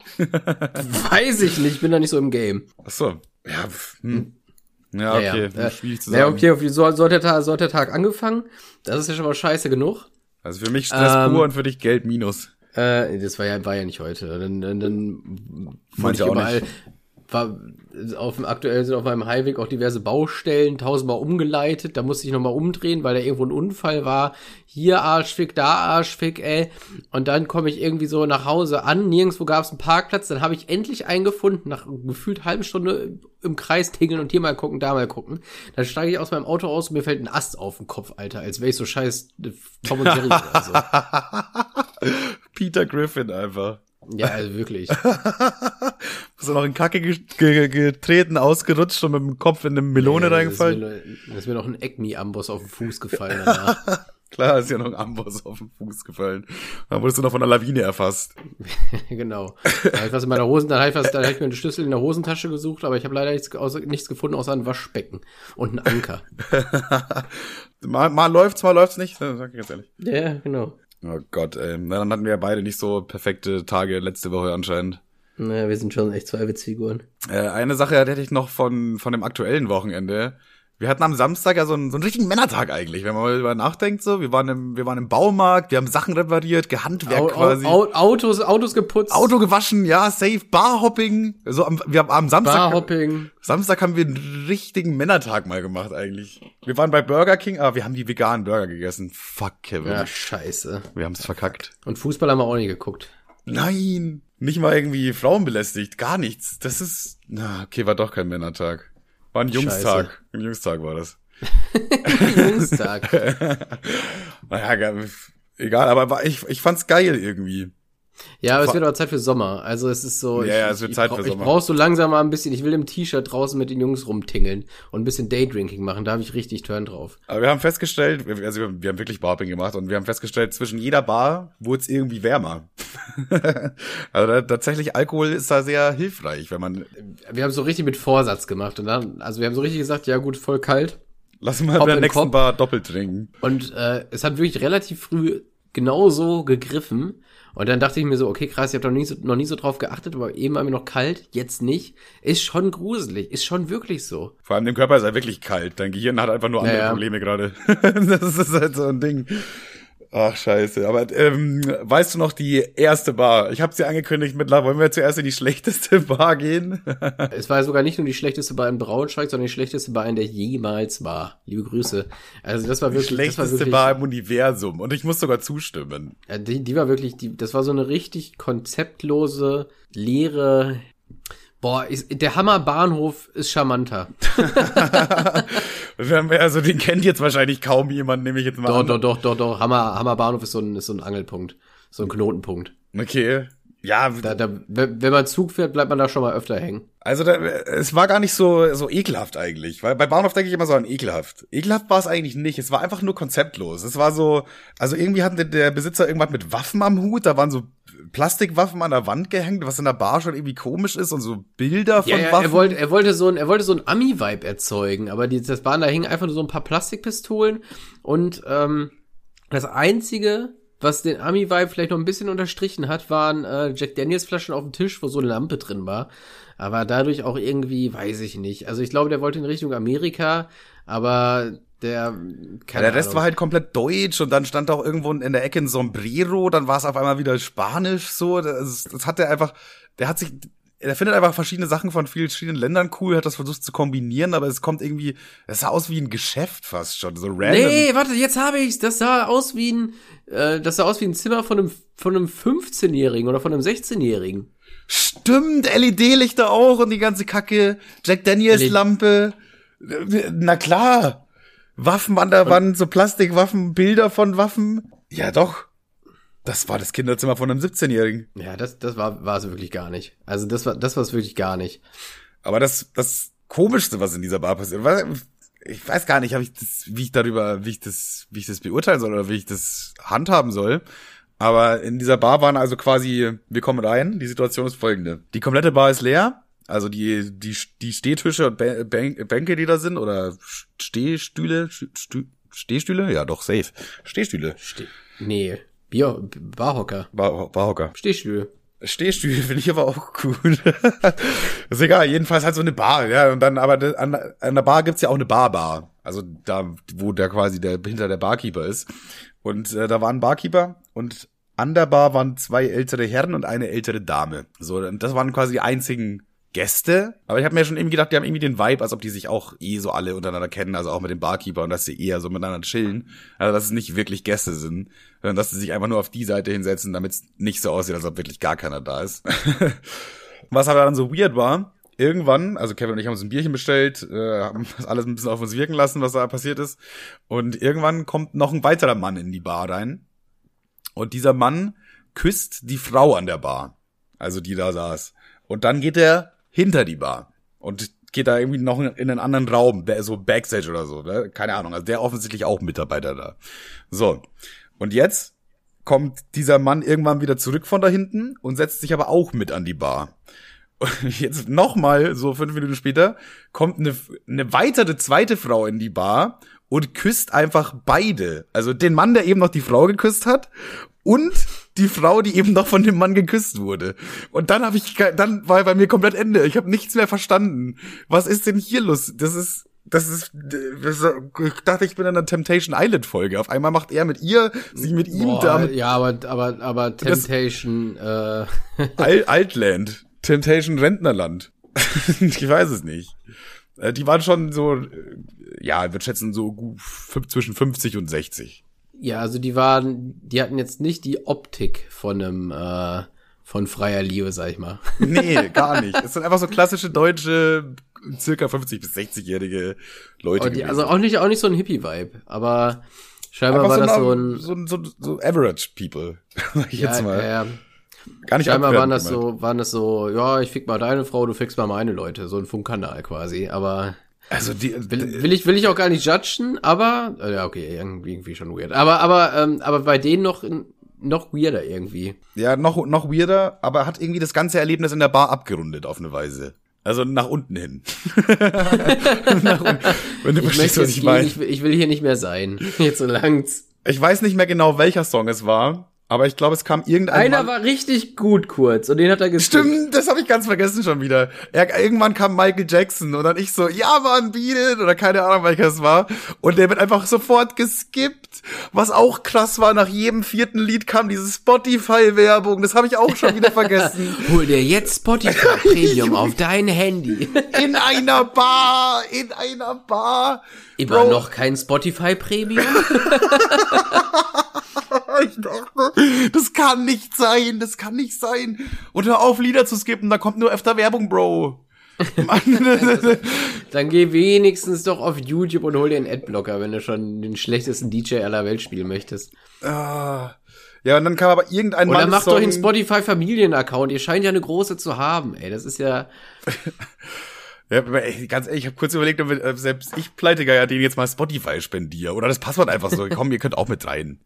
Weiß ich nicht, ich bin da nicht so im Game. Ach so. Ja, hm. Ja, okay, ja, ja. schwierig zu sagen. Ja, okay, so, so, hat der Tag, so hat der Tag angefangen. Das ist ja schon mal scheiße genug. Also für mich Stress ähm, pur und für dich Geld minus. Äh, das war ja, war ja nicht heute. Dann, dann, dann Meint ihr auch überall, nicht? War, auf dem, aktuell sind auf meinem Highweg auch diverse Baustellen, tausendmal umgeleitet. Da musste ich nochmal umdrehen, weil da irgendwo ein Unfall war. Hier Arschfick, da Arschfick, ey. Und dann komme ich irgendwie so nach Hause an. Nirgendwo gab es einen Parkplatz. Dann habe ich endlich einen gefunden, nach gefühlt halbe Stunde im Kreis tingeln und hier mal gucken, da mal gucken. Dann steige ich aus meinem Auto aus und mir fällt ein Ast auf den Kopf, Alter. Als wäre ich so scheiß Tom und Jerry oder so. Peter Griffin einfach. Ja, also wirklich. Bist du noch in Kacke getreten, ausgerutscht und mit dem Kopf in eine Melone ja, reingefallen? Da ist, ist mir noch ein Acme-Amboss auf den Fuß gefallen danach. Klar, ist ja noch ein Amboss auf den Fuß gefallen. Dann wurdest du noch von einer Lawine erfasst. Genau. Da hab ich was in meiner Hosen, dann habe ich, was, dann hab ich mir einen Schlüssel in der Hosentasche gesucht, aber ich habe leider nichts, außer, nichts gefunden außer ein Waschbecken und einen Anker. mal, mal läuft's, mal läuft's nicht, sag ich ganz ehrlich. Ja, genau. Oh Gott, ey. Na, dann hatten wir ja beide nicht so perfekte Tage letzte Woche anscheinend. Naja, wir sind schon echt zwei Witzfiguren. Äh, eine Sache hätte ich noch von von dem aktuellen Wochenende. Wir hatten am Samstag ja so einen, so einen richtigen Männertag eigentlich, wenn man mal darüber nachdenkt. So, wir waren im, wir waren im Baumarkt, wir haben Sachen repariert, gehandwerkt Au, quasi. Au, Autos, Autos geputzt. Auto gewaschen, ja, safe, Barhopping. So, am, wir haben am Samstag. Barhopping. Samstag haben wir einen richtigen Männertag mal gemacht eigentlich. Wir waren bei Burger King, aber wir haben die veganen Burger gegessen. Fuck, Kevin. Ja, scheiße. Wir haben's verkackt. Und Fußball haben wir auch nicht geguckt. Nein, nicht mal irgendwie Frauen belästigt, gar nichts. Das ist, na, okay, war doch kein Männertag. War ein Jungstag. Scheiße. Ein Jungstag war das. Jungstag. Naja, egal, aber war, ich, ich fand's geil irgendwie. Ja, aber es wird aber Zeit für Sommer. Also es ist so, ja, ich, ja, es wird ich, Zeit ich, für ich Sommer. brauch so langsam mal ein bisschen, ich will im T-Shirt draußen mit den Jungs rumtingeln und ein bisschen Daydrinking machen, da habe ich richtig Turn drauf. Aber wir haben festgestellt, also wir, wir haben wirklich Barhopping gemacht und wir haben festgestellt, zwischen jeder Bar wurde es irgendwie wärmer. Also da, tatsächlich, Alkohol ist da sehr hilfreich, wenn man... Wir haben so richtig mit Vorsatz gemacht und dann, also wir haben so richtig gesagt, ja gut, voll kalt. Lass mal bei der nächsten Kopf. Bar doppelt trinken. Und äh, es hat wirklich relativ früh genauso gegriffen. Und dann dachte ich mir so, okay, krass, ich habe noch nie so, noch nie so drauf geachtet, aber eben war mir noch kalt, jetzt nicht. Ist schon gruselig, ist schon wirklich so. Vor allem dem Körper ist er wirklich kalt. Dein Gehirn hat einfach nur andere naja. Probleme gerade. Das ist halt so ein Ding. Ach, scheiße. Aber ähm, weißt du noch, die erste Bar? Ich hab's dir angekündigt, mittlerweile wollen wir zuerst in die schlechteste Bar gehen. Es war sogar nicht nur die schlechteste Bar in Braunschweig, sondern die schlechteste Bar, in der jemals war. Liebe Grüße. Also das war wirklich... Die schlechteste das war wirklich, Bar im Universum. Und ich muss sogar zustimmen. Ja, die, die war wirklich... Die, das war so eine richtig konzeptlose, leere... Boah, ist, der Hammer-Bahnhof ist charmanter. Also den kennt jetzt wahrscheinlich kaum jemand, nehme ich jetzt mal doch, an. Doch, doch, doch, doch. Hammer, Hammer-Bahnhof ist so ein, ist so ein Angelpunkt. So ein Knotenpunkt. Okay. Ja, Da, da, wenn man Zug fährt, bleibt man da schon mal öfter hängen. also da, es war gar nicht so so ekelhaft eigentlich, weil bei Bahnhof denke ich immer so an ekelhaft. Ekelhaft war es eigentlich nicht, es war einfach nur konzeptlos. Es war so, also irgendwie hatte der Besitzer irgendwas mit Waffen am Hut, da waren so Plastikwaffen an der Wand gehängt, was in der Bar schon irgendwie komisch ist und so Bilder von Ja, ja, Waffen. er wollte, er wollte so ein, er wollte so ein Ami-Vibe erzeugen, aber die, das waren, da hingen einfach nur so ein paar Plastikpistolen und ähm, das einzige, was den Ami-Vibe vielleicht noch ein bisschen unterstrichen hat, waren äh, Jack Daniels Flaschen auf dem Tisch, wo so eine Lampe drin war. Aber dadurch auch irgendwie, weiß ich nicht. Also ich glaube, der wollte in Richtung Amerika, aber der, keine Ja, der Rest Ahnung. war halt komplett deutsch und dann stand auch irgendwo in der Ecke ein Sombrero, dann war es auf einmal wieder Spanisch so. Das, das hat der einfach, der hat sich, er findet einfach verschiedene Sachen von vielen verschiedenen Ländern cool, hat das versucht zu kombinieren, aber es kommt irgendwie, es sah aus wie ein Geschäft fast schon, so random. Nee, warte, jetzt habe ich's. Das sah aus wie ein, äh, das sah aus wie ein Zimmer von einem, von einem fünfzehnjährigen oder von einem sechzehnjährigen. Stimmt, L E D-Lichter auch und die ganze Kacke, Jack Daniels L E D Lampe. Na klar. Waffen an der Wand, so Plastikwaffen, Bilder von Waffen. Ja, doch. Das war das Kinderzimmer von einem siebzehnjährigen. Ja, das, das war, war es wirklich gar nicht. Also das war, das war es wirklich gar nicht. Aber das, das Komischste, was in dieser Bar passiert, war, ich weiß gar nicht, hab ich das, wie ich darüber, wie ich das, wie ich das beurteilen soll oder wie ich das handhaben soll. Aber in dieser Bar waren also quasi, wir kommen rein, die Situation ist folgende. Die komplette Bar ist leer, also die, die, die Stehtische und Bän- Bänke, die da sind, oder Stehstühle, Stü- Stehstühle? Ja, doch, safe. Stehstühle. Ste nee, Bier, Barhocker. Bar, Barhocker. Stehstühle. Stehstühle finde ich aber auch gut. Ist egal, jedenfalls halt so eine Bar, ja, und dann, aber an, an der Bar gibt's ja auch eine Bar-Bar. Also da, wo der quasi der, hinter der Barkeeper ist. Und äh, da war ein Barkeeper und an der Bar waren zwei ältere Herren und eine ältere Dame. So, und das waren quasi die einzigen Gäste. Aber ich habe mir schon irgendwie gedacht, die haben irgendwie den Vibe, als ob die sich auch eh so alle untereinander kennen, also auch mit dem Barkeeper und dass sie eher so miteinander chillen. Also dass es nicht wirklich Gäste sind, sondern dass sie sich einfach nur auf die Seite hinsetzen, damit es nicht so aussieht, als ob wirklich gar keiner da ist. Was aber dann so weird war, irgendwann, also Kevin und ich haben uns ein Bierchen bestellt, äh, haben das alles ein bisschen auf uns wirken lassen, was da passiert ist. Und irgendwann kommt noch ein weiterer Mann in die Bar rein. Und dieser Mann küsst die Frau an der Bar, also die da saß. Und dann geht er hinter die Bar und geht da irgendwie noch in einen anderen Raum, so Backstage oder so, ne? Keine Ahnung. Also der offensichtlich auch Mitarbeiter da. So. Und jetzt kommt dieser Mann irgendwann wieder zurück von da hinten und setzt sich aber auch mit an die Bar. Und jetzt nochmal, so fünf Minuten später, kommt eine, eine weitere zweite Frau in die Bar und küsst einfach beide. Also den Mann, der eben noch die Frau geküsst hat und die Frau, die eben noch von dem Mann geküsst wurde. Und dann habe ich, dann war bei mir komplett Ende. Ich habe nichts mehr verstanden. Was ist denn hier los? Das ist, das ist, das ist, ich dachte, ich bin in einer Temptation Island Folge. Auf einmal macht er mit ihr, sie mit ihm. Boah, damit. Ja, aber, aber, aber Temptation, äh. Al- Altland. Temptation Rentnerland. Ich weiß es nicht. Die waren schon so, ja, ich würde schätzen, so gut zwischen fünfzig und sechzig. Ja, also die waren, die hatten jetzt nicht die Optik von einem, äh, von freier Liebe, sag ich mal. Nee, gar nicht. Es sind einfach so klassische deutsche, circa fünfzig- bis sechzig-jährige Leute. Die, also auch nicht, auch nicht so ein Hippie-Vibe, aber scheinbar einfach war das so ein, ein, so, so, so average people, sag ich ja, jetzt mal. ja, Gar nicht scheinbar waren das abwertend so, waren das so, ja, ich fick mal deine Frau, du fickst mal meine Leute, so ein Funkkanal quasi, aber Also die, will, will ich, will ich auch gar nicht judgen, aber, äh, ja, okay, irgendwie, irgendwie schon weird, aber, aber, ähm, aber bei denen noch, noch weirder irgendwie. ja, noch, noch weirder, aber hat irgendwie das ganze Erlebnis in der Bar abgerundet auf eine Weise. Also nach unten hin. nach unten, wenn du Ich verstehst, möchte was jetzt ich gehen, meine. ich, will- ich will hier nicht mehr sein, jetzt so langt's. Ich weiß nicht mehr genau, welcher Song es war, aber ich glaube, es kam irgendein Einer Mann- war richtig gut kurz und den hat er geskippt. Stimmt, das habe ich ganz vergessen schon wieder. Er, irgendwann kam Michael Jackson und dann ich so, ja Mann, Beat It, oder keine Ahnung, welcher es war. Und der wird einfach sofort geskippt. Was auch krass war, nach jedem vierten Lied kam diese Spotify-Werbung. Das habe ich auch schon wieder vergessen. Hol dir jetzt Spotify Premium auf dein Handy. In einer Bar, in einer Bar. Immer Bro. noch kein Spotify Premium? Ich dachte, das kann nicht sein, das kann nicht sein. Und hör auf, Lieder zu skippen, da kommt nur öfter Werbung, Bro. Mann. Dann geh wenigstens doch auf YouTube und hol dir einen Adblocker, wenn du schon den schlechtesten D J aller Welt spielen möchtest. Ah, Ja, und dann kam aber irgendein Oder macht Mann-Song- euch einen Spotify-Familien-Account. Ihr scheint ja eine große zu haben, ey. Das ist ja... Ja, aber ey, ganz ehrlich, ich habe kurz überlegt, ob wir, selbst ich Pleitegeier den jetzt mal Spotify spendiere. Oder das Passwort einfach so, komm, ihr könnt auch mit rein.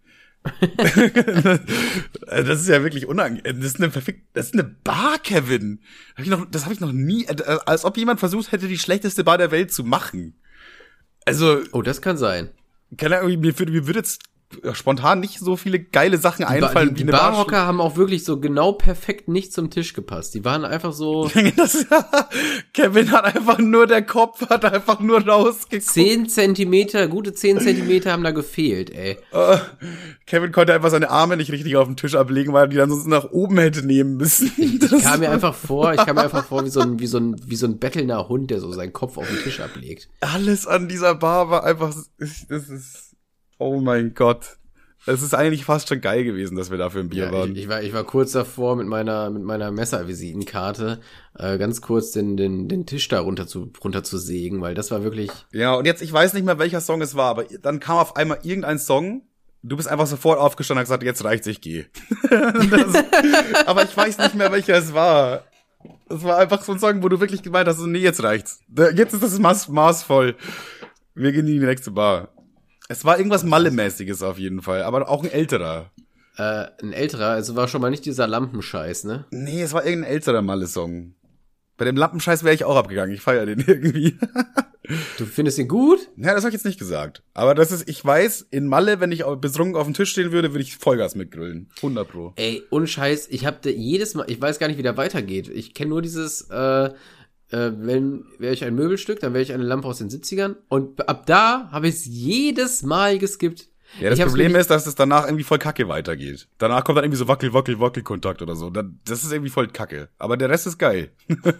Das ist ja wirklich unangenehm. Das ist eine perfekt, das ist eine Bar, Kevin. Hab ich noch, das habe ich noch nie, als ob jemand versucht hätte, die schlechteste Bar der Welt zu machen. Also. Oh, das kann sein. Kann er irgendwie, mir, mir würde jetzt spontan nicht so viele geile Sachen Die einfallen ba- die, wie die eine Bar. Barhocker haben auch wirklich so genau perfekt nicht zum Tisch gepasst. Die waren einfach so Das, Kevin hat einfach nur, der Kopf hat einfach nur rausgeguckt. zehn Zentimeter, gute zehn Zentimeter haben da gefehlt, ey. Uh, Kevin konnte einfach seine Arme nicht richtig auf den Tisch ablegen, weil er die dann sonst nach oben hätte nehmen müssen. Ich kam mir einfach vor, ich kam mir einfach vor wie so ein, wie so ein, wie so ein bettelnder Hund, der so seinen Kopf auf den Tisch ablegt. Alles an dieser Bar war einfach, das ist, oh mein Gott. Es ist eigentlich fast schon geil gewesen, dass wir dafür im Bier Ja, waren. ich, ich war, ich war kurz davor mit meiner, mit meiner Messervisitenkarte, äh, ganz kurz den, den, den Tisch da runter zu, runter zu sägen, weil das war wirklich. Ja, und jetzt, ich weiß nicht mehr, welcher Song es war, aber dann kam auf einmal irgendein Song. Du bist einfach sofort aufgestanden und gesagt, jetzt reicht's, ich geh. Das, aber ich weiß nicht mehr, welcher es war. Es war einfach so ein Song, wo du wirklich gemeint hast, nee, jetzt reicht's. Jetzt ist das Maß, Maß voll. Wir gehen in die nächste Bar. Es war irgendwas Malle-mäßiges auf jeden Fall, aber auch ein älterer. Äh, ein älterer, also war schon mal nicht dieser Lampenscheiß, ne? Nee, es war irgendein älterer Malle-Song. Bei dem Lampenscheiß wäre ich auch abgegangen. Ich feiere den irgendwie. Du findest ihn gut? Ja, das hab ich jetzt nicht gesagt. Aber das ist, ich weiß, in Malle, wenn ich betrunken auf dem Tisch stehen würde, würde ich Vollgas mitgrüllen. hundert Pro. Ey, ohne Scheiß, ich hab da jedes Mal, ich weiß gar nicht, wie der weitergeht. Ich kenne nur dieses, äh, äh, wenn wäre ich ein Möbelstück, dann wäre ich eine Lampe aus den siebzigern. Und ab da habe ich es jedes Mal geskippt. Ja, das Ich hab's Problem nämlich- ist, dass es danach irgendwie voll kacke weitergeht. Danach kommt dann irgendwie so Wackel, Wackel, Wackelkontakt oder so. Dann- Das ist irgendwie voll kacke. Aber der Rest ist geil.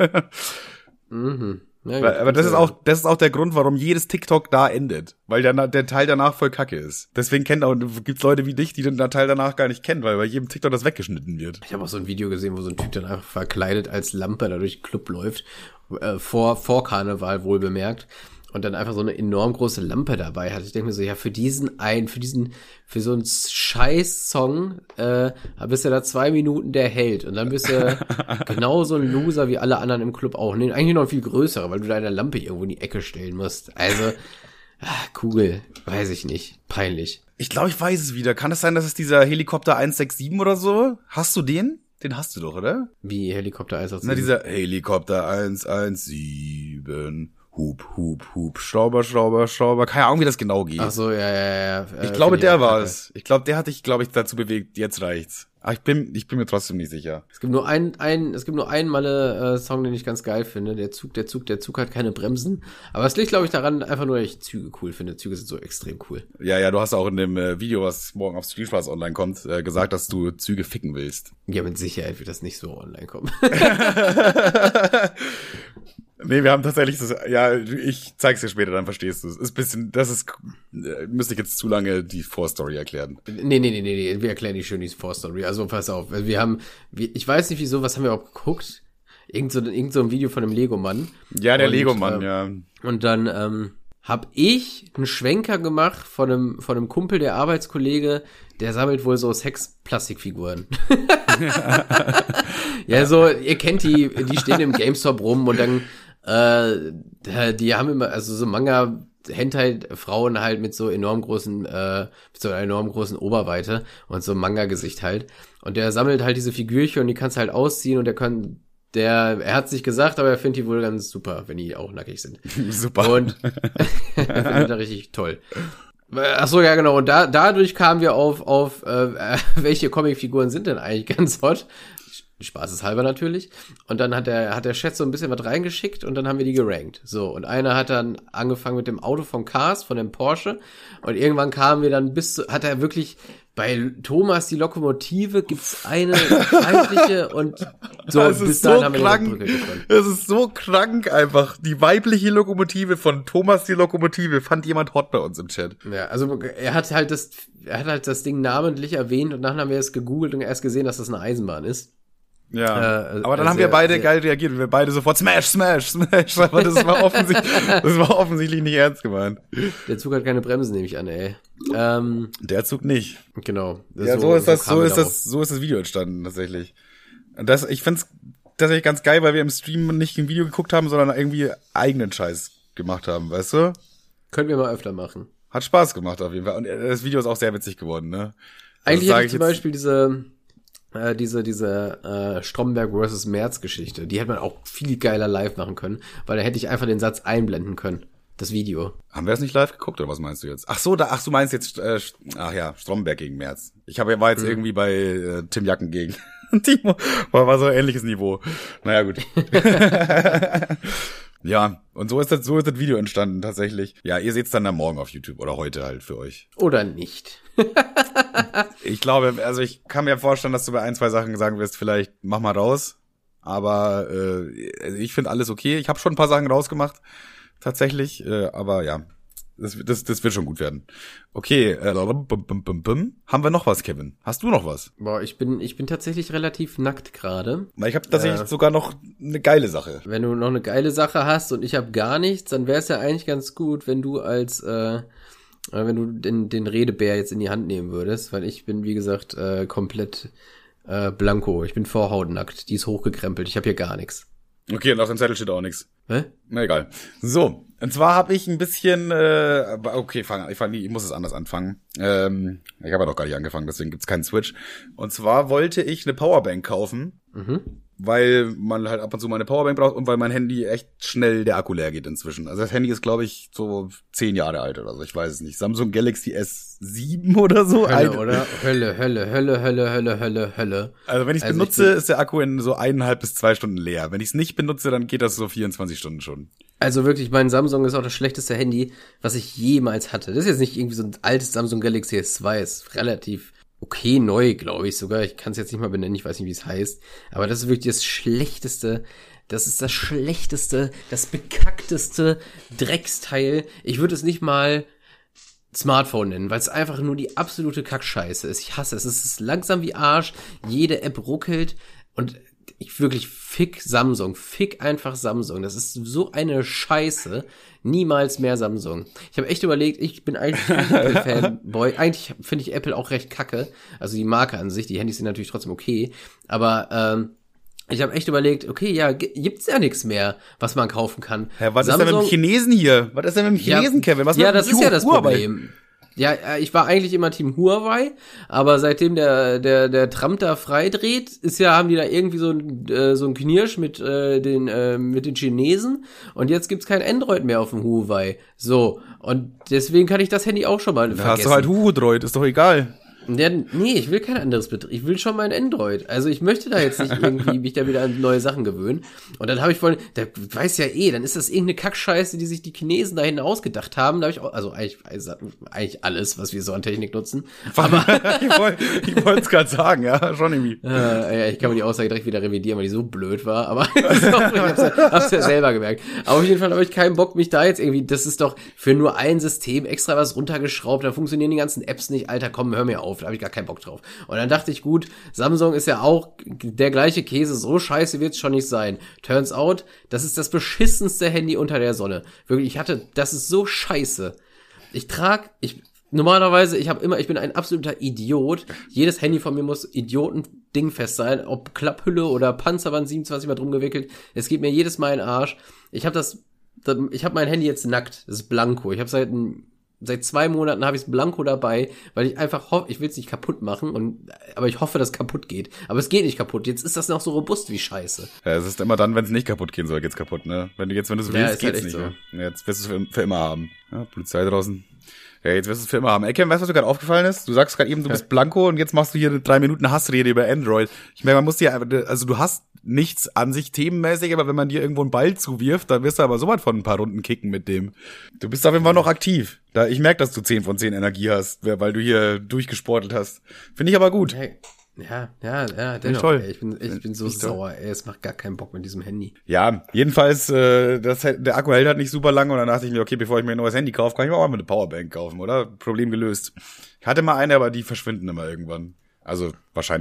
Mhm. Ja, Weil- gut, Aber das ist äh, auch, das ist auch der Grund, warum jedes TikTok da endet. Weil der, der Teil danach voll kacke ist. Deswegen kennt auch, gibt's Leute wie dich, die den Teil danach gar nicht kennen, weil bei jedem TikTok das weggeschnitten wird. Ich habe auch so ein Video gesehen, wo so ein Typ dann einfach verkleidet als Lampe da durch den Club läuft, äh, vor, vor Karneval wohl bemerkt, und dann einfach so eine enorm große Lampe dabei hat. Ich denke mir so, ja, für diesen ein, für diesen, für so einen Scheiß-Song, äh, bist du da zwei Minuten der Held, und dann bist du genauso ein Loser wie alle anderen im Club auch. Nee, eigentlich noch viel größer, weil du deine Lampe irgendwo in die Ecke stellen musst. Also, ah, Kugel, weiß ich nicht, peinlich. Ich glaube, ich weiß es wieder. Kann es sein, dass es dieser Helikopter eins sechs sieben oder so? Hast du den? Den hast du doch, oder? Wie Helikopter eins Na, dieser Helikopter eins eins sieben. Hup, hup, hup, Schrauber, Schrauber, Schrauber. Keine Ahnung, wie das genau geht. Ach so, ja, ja, ja. ich äh, glaube, find der auch war kacke. es. Ich glaube, der hat dich, glaube ich, dazu bewegt, jetzt reicht's. Aber ich bin, ich bin mir trotzdem nicht sicher. Es gibt nur ein, ein, es gibt nur einen Malle äh, Song, den ich ganz geil finde. Der Zug, der Zug, der Zug hat keine Bremsen. Aber es liegt, glaube ich, daran, einfach nur, dass ich Züge cool finde. Züge sind so extrem cool. Ja, ja, du hast auch in dem äh, Video, was morgen auf Streamspaß online kommt, äh, gesagt, dass du Züge ficken willst. Ja, mit Sicherheit wird das nicht so online kommen. Nee, wir haben tatsächlich das, ja, ich zeig's dir später, dann verstehst du es. Ist bisschen, das ist, äh, müsste ich jetzt zu lange die Vorstory erklären. nee, nee, nee, nee, nee, wir erklären die schön die Vorstory. Also pass auf, wir haben, wir, ich weiß nicht wieso, was haben wir auch geguckt? Irgend so, irgend so ein Video von einem Lego-Mann. Ja, der Und, Lego-Mann, äh, ja. Und dann ähm, hab ich einen Schwenker gemacht von einem, von einem Kumpel, der Arbeitskollege, der sammelt wohl so Sex-Plastikfiguren. Ja, so, ihr kennt die, die stehen im GameStop rum, und dann, äh, die haben immer, also so Manga, Hentai-Frauen halt mit so enorm großen, äh, mit so einer enorm großen Oberweite und so Manga-Gesicht halt. Und der sammelt halt diese Figürchen, und die kannst halt ausziehen, und der kann, der, er hat sich gesagt, aber er findet die wohl ganz super, wenn die auch nackig sind. Super. Und er findet er richtig toll. Ach so, ja, genau. Und da, dadurch kamen wir auf, auf äh, welche Comicfiguren sind denn eigentlich ganz hot? Spaßeshalber natürlich. Und dann hat der, hat der Chat so ein bisschen was reingeschickt, und dann haben wir die gerankt. So, und einer hat dann angefangen mit dem Auto von Cars, von dem Porsche, und irgendwann kamen wir dann bis zu, hat er wirklich, bei Thomas die Lokomotive gibt's eine weibliche, und so, Das bis ist dahin so haben wir krank. die Brücke gefunden. Das ist so krank einfach. Die weibliche Lokomotive von Thomas die Lokomotive fand jemand hot bei uns im Chat. Ja, also er hat halt das, er hat halt das Ding namentlich erwähnt, und dann haben wir es gegoogelt und erst gesehen, dass das eine Eisenbahn ist. Ja, Äh, aber dann äh, haben wir sehr, beide sehr, geil reagiert und wir beide sofort Smash, Smash, Smash, aber das war offensichtlich, das war offensichtlich nicht ernst gemeint. Der Zug hat keine Bremsen, nehme ich an, ey. Ähm, Der Zug nicht. genau. Ja, so, ist das, kam so wir ist darauf. das, so ist das Video entstanden, tatsächlich. Und das, ich find's tatsächlich ganz geil, weil wir im Stream nicht ein Video geguckt haben, sondern irgendwie eigenen Scheiß gemacht haben, weißt du? Können wir mal öfter machen. Hat Spaß gemacht auf jeden Fall. Und das Video ist auch sehr witzig geworden, ne? Eigentlich sag hätte ich ich zum jetzt- Beispiel diese, äh, diese, diese äh, Stromberg versus. Merz Geschichte, die hätte man auch viel geiler live machen können, weil da hätte ich einfach den Satz einblenden können. Das Video. Haben wir das nicht live geguckt, oder was meinst du jetzt? Ach so, da, ach, du meinst jetzt, äh, ach ja, Stromberg gegen Merz. Ich habe war jetzt Mhm. irgendwie bei äh, Tim Jacken gegen Timo. War, war so ein ähnliches Niveau. Naja, gut. Ja, und so ist das, so ist das Video entstanden, tatsächlich. Ja, ihr seht's dann am Morgen auf YouTube oder heute halt für euch. Oder nicht. Ich glaube, also ich kann mir vorstellen, dass du bei ein, zwei Sachen sagen wirst, vielleicht mach mal raus. Aber äh, also ich finde alles okay. Ich habe schon ein paar Sachen rausgemacht, tatsächlich. Äh, aber ja, das, das, das wird schon gut werden. Okay, äh, bum, bum, bum, bum, bum. Haben wir noch was, Kevin? Hast du noch was? Boah, ich bin, ich bin tatsächlich relativ nackt gerade. Weil ich habe tatsächlich Äh. sogar noch eine geile Sache. Wenn du noch eine geile Sache hast und ich habe gar nichts, dann wäre es ja eigentlich ganz gut, wenn du als, äh, äh, wenn du den, den Redebär jetzt in die Hand nehmen würdest, weil ich bin, wie gesagt, äh, komplett äh, blanko. Ich bin vorhautnackt, die ist hochgekrempelt, ich habe hier gar nichts. Okay, und auf dem Zettel steht auch nichts. Hä? Na egal. So, und zwar habe ich ein bisschen, äh, aber okay, fang an. Ich, fang, ich muss es anders anfangen. Ähm, ich habe ja doch gar nicht angefangen, deswegen gibt's keinen Switch. Und zwar wollte ich eine Powerbank kaufen, Mhm. weil man halt ab und zu mal eine Powerbank braucht und weil mein Handy echt schnell der Akku leer geht inzwischen. Also das Handy ist, glaube ich, so zehn Jahre alt oder so, ich weiß es nicht. Samsung Galaxy S sieben oder so. Hölle, Ein- oder? Hölle, Hölle, Hölle, Hölle, Hölle, Hölle, Hölle. Also wenn ich es Also ich benutze, bin- ist der Akku in so eineinhalb bis zwei Stunden leer. Wenn ich es nicht benutze, dann geht das so vierundzwanzig Stunden schon. Also wirklich, mein Samsung ist auch das schlechteste Handy, was ich jemals hatte. Das ist jetzt nicht irgendwie so ein altes Samsung Galaxy S zwei, ist relativ okay neu, glaube ich sogar. Ich kann es jetzt nicht mal benennen, ich weiß nicht, wie es heißt. Aber das ist wirklich das schlechteste, das ist das schlechteste, das bekackteste Drecksteil. Ich würde es nicht mal Smartphone nennen, weil es einfach nur die absolute Kackscheiße ist. Ich hasse es. Es ist langsam wie Arsch. Jede App ruckelt und ich wirklich fick Samsung. Fick einfach Samsung. Das ist so eine Scheiße. Niemals mehr Samsung. Ich habe echt überlegt, ich bin eigentlich ein Apple-Fanboy. Eigentlich finde ich Apple auch recht kacke. Also die Marke an sich, die Handys sind natürlich trotzdem okay. Aber ähm, ich habe echt überlegt, okay, ja, g- gibt's ja nichts mehr, was man kaufen kann. Hä, was ist denn mit dem Chinesen hier? Was ist denn mit dem Chinesen, ja, Kevin? Was ja, mit dem das ist ja das Huawei? Problem. Ja, äh, ich war eigentlich immer Team Huawei, aber seitdem der der der Trump da freidreht, ist ja haben die da irgendwie so ein äh, so ein Knirsch mit äh, den äh, mit den Chinesen und jetzt gibt's kein Android mehr auf dem Huawei. So, und deswegen kann ich das Handy auch schon mal Da vergessen. hast du halt Huhu-Droid, ist doch egal. Ja, nee, ich will kein anderes Betrieb. Ich will schon mein Android. Also ich möchte da jetzt nicht irgendwie mich da wieder an neue Sachen gewöhnen. Und dann habe ich vorhin, der weiß ja eh, dann ist das irgendeine Kackscheiße, die sich die Chinesen da hinten ausgedacht haben. Da habe ich auch, also eigentlich, also eigentlich alles, was wir so an Technik nutzen. Aber ich wollte ich wollte es gerade sagen, ja, schon irgendwie. äh, ja, ich kann mir die Aussage direkt wieder revidieren, weil die so blöd war. Aber ich hab's ja, hab's ja selber gemerkt. Aber auf jeden Fall habe ich keinen Bock, mich da jetzt irgendwie, das ist doch für nur ein System extra was runtergeschraubt, da funktionieren die ganzen Apps nicht. Alter, komm, hör mir auf. Da habe ich gar keinen Bock drauf. Und dann dachte ich, gut, Samsung ist ja auch der gleiche Käse, so scheiße wird's schon nicht sein. Turns out, das ist das beschissenste Handy unter der Sonne. Wirklich, ich hatte, das ist so scheiße. Ich trag, ich, normalerweise, ich habe immer, ich bin ein absoluter Idiot. Jedes Handy von mir muss Idioten-dingfest sein, ob Klapphülle oder Panzerband siebenundzwanzig mal drum gewickelt. Es geht mir jedes Mal in den Arsch. Ich habe das, ich habe mein Handy jetzt nackt, das ist blanko. Ich habe seit ein Seit zwei Monaten habe ich es blanko dabei, weil ich einfach hoffe, ich will es nicht kaputt machen, und aber ich hoffe, dass es kaputt geht. Aber es geht nicht kaputt. Jetzt ist das noch so robust wie Scheiße. Ja, es ist immer dann, wenn es nicht kaputt gehen soll, geht's kaputt, ne? Wenn du jetzt, wenn du es Ja, willst, ist halt geht's echt nicht. so. Ne? Ja, jetzt wirst du es für, für immer haben. Ja, Polizei draußen. Ja, jetzt wirst du es für immer haben. Ey, Kevin, weißt du, was dir gerade aufgefallen ist? Du sagst gerade eben, du bist blanko und jetzt machst du hier eine drei Minuten Hassrede über Android. Ich meine, man muss dir, also du hast nichts an sich themenmäßig, aber wenn man dir irgendwo einen Ball zuwirft, dann wirst du aber so weit von ein paar Runden kicken mit dem. Du bist auf jeden Fall noch aktiv. Da, ich merke, dass du zehn von zehn Energie hast, weil du hier durchgesportelt hast. Finde ich aber gut. Hey, ja, ja, ja, dennoch, toll. ey, ich bin, ich bin so Nicht toll. sauer, ey, es macht gar keinen Bock mit diesem Handy. Ja, jedenfalls, äh, das, der Akku hält halt nicht super lange und dann dachte ich mir, okay, bevor ich mir ein neues Handy kaufe, kann ich mir auch mal eine Powerbank kaufen, oder? Problem gelöst. Ich hatte mal eine, aber die verschwinden immer irgendwann. Also wahrscheinlich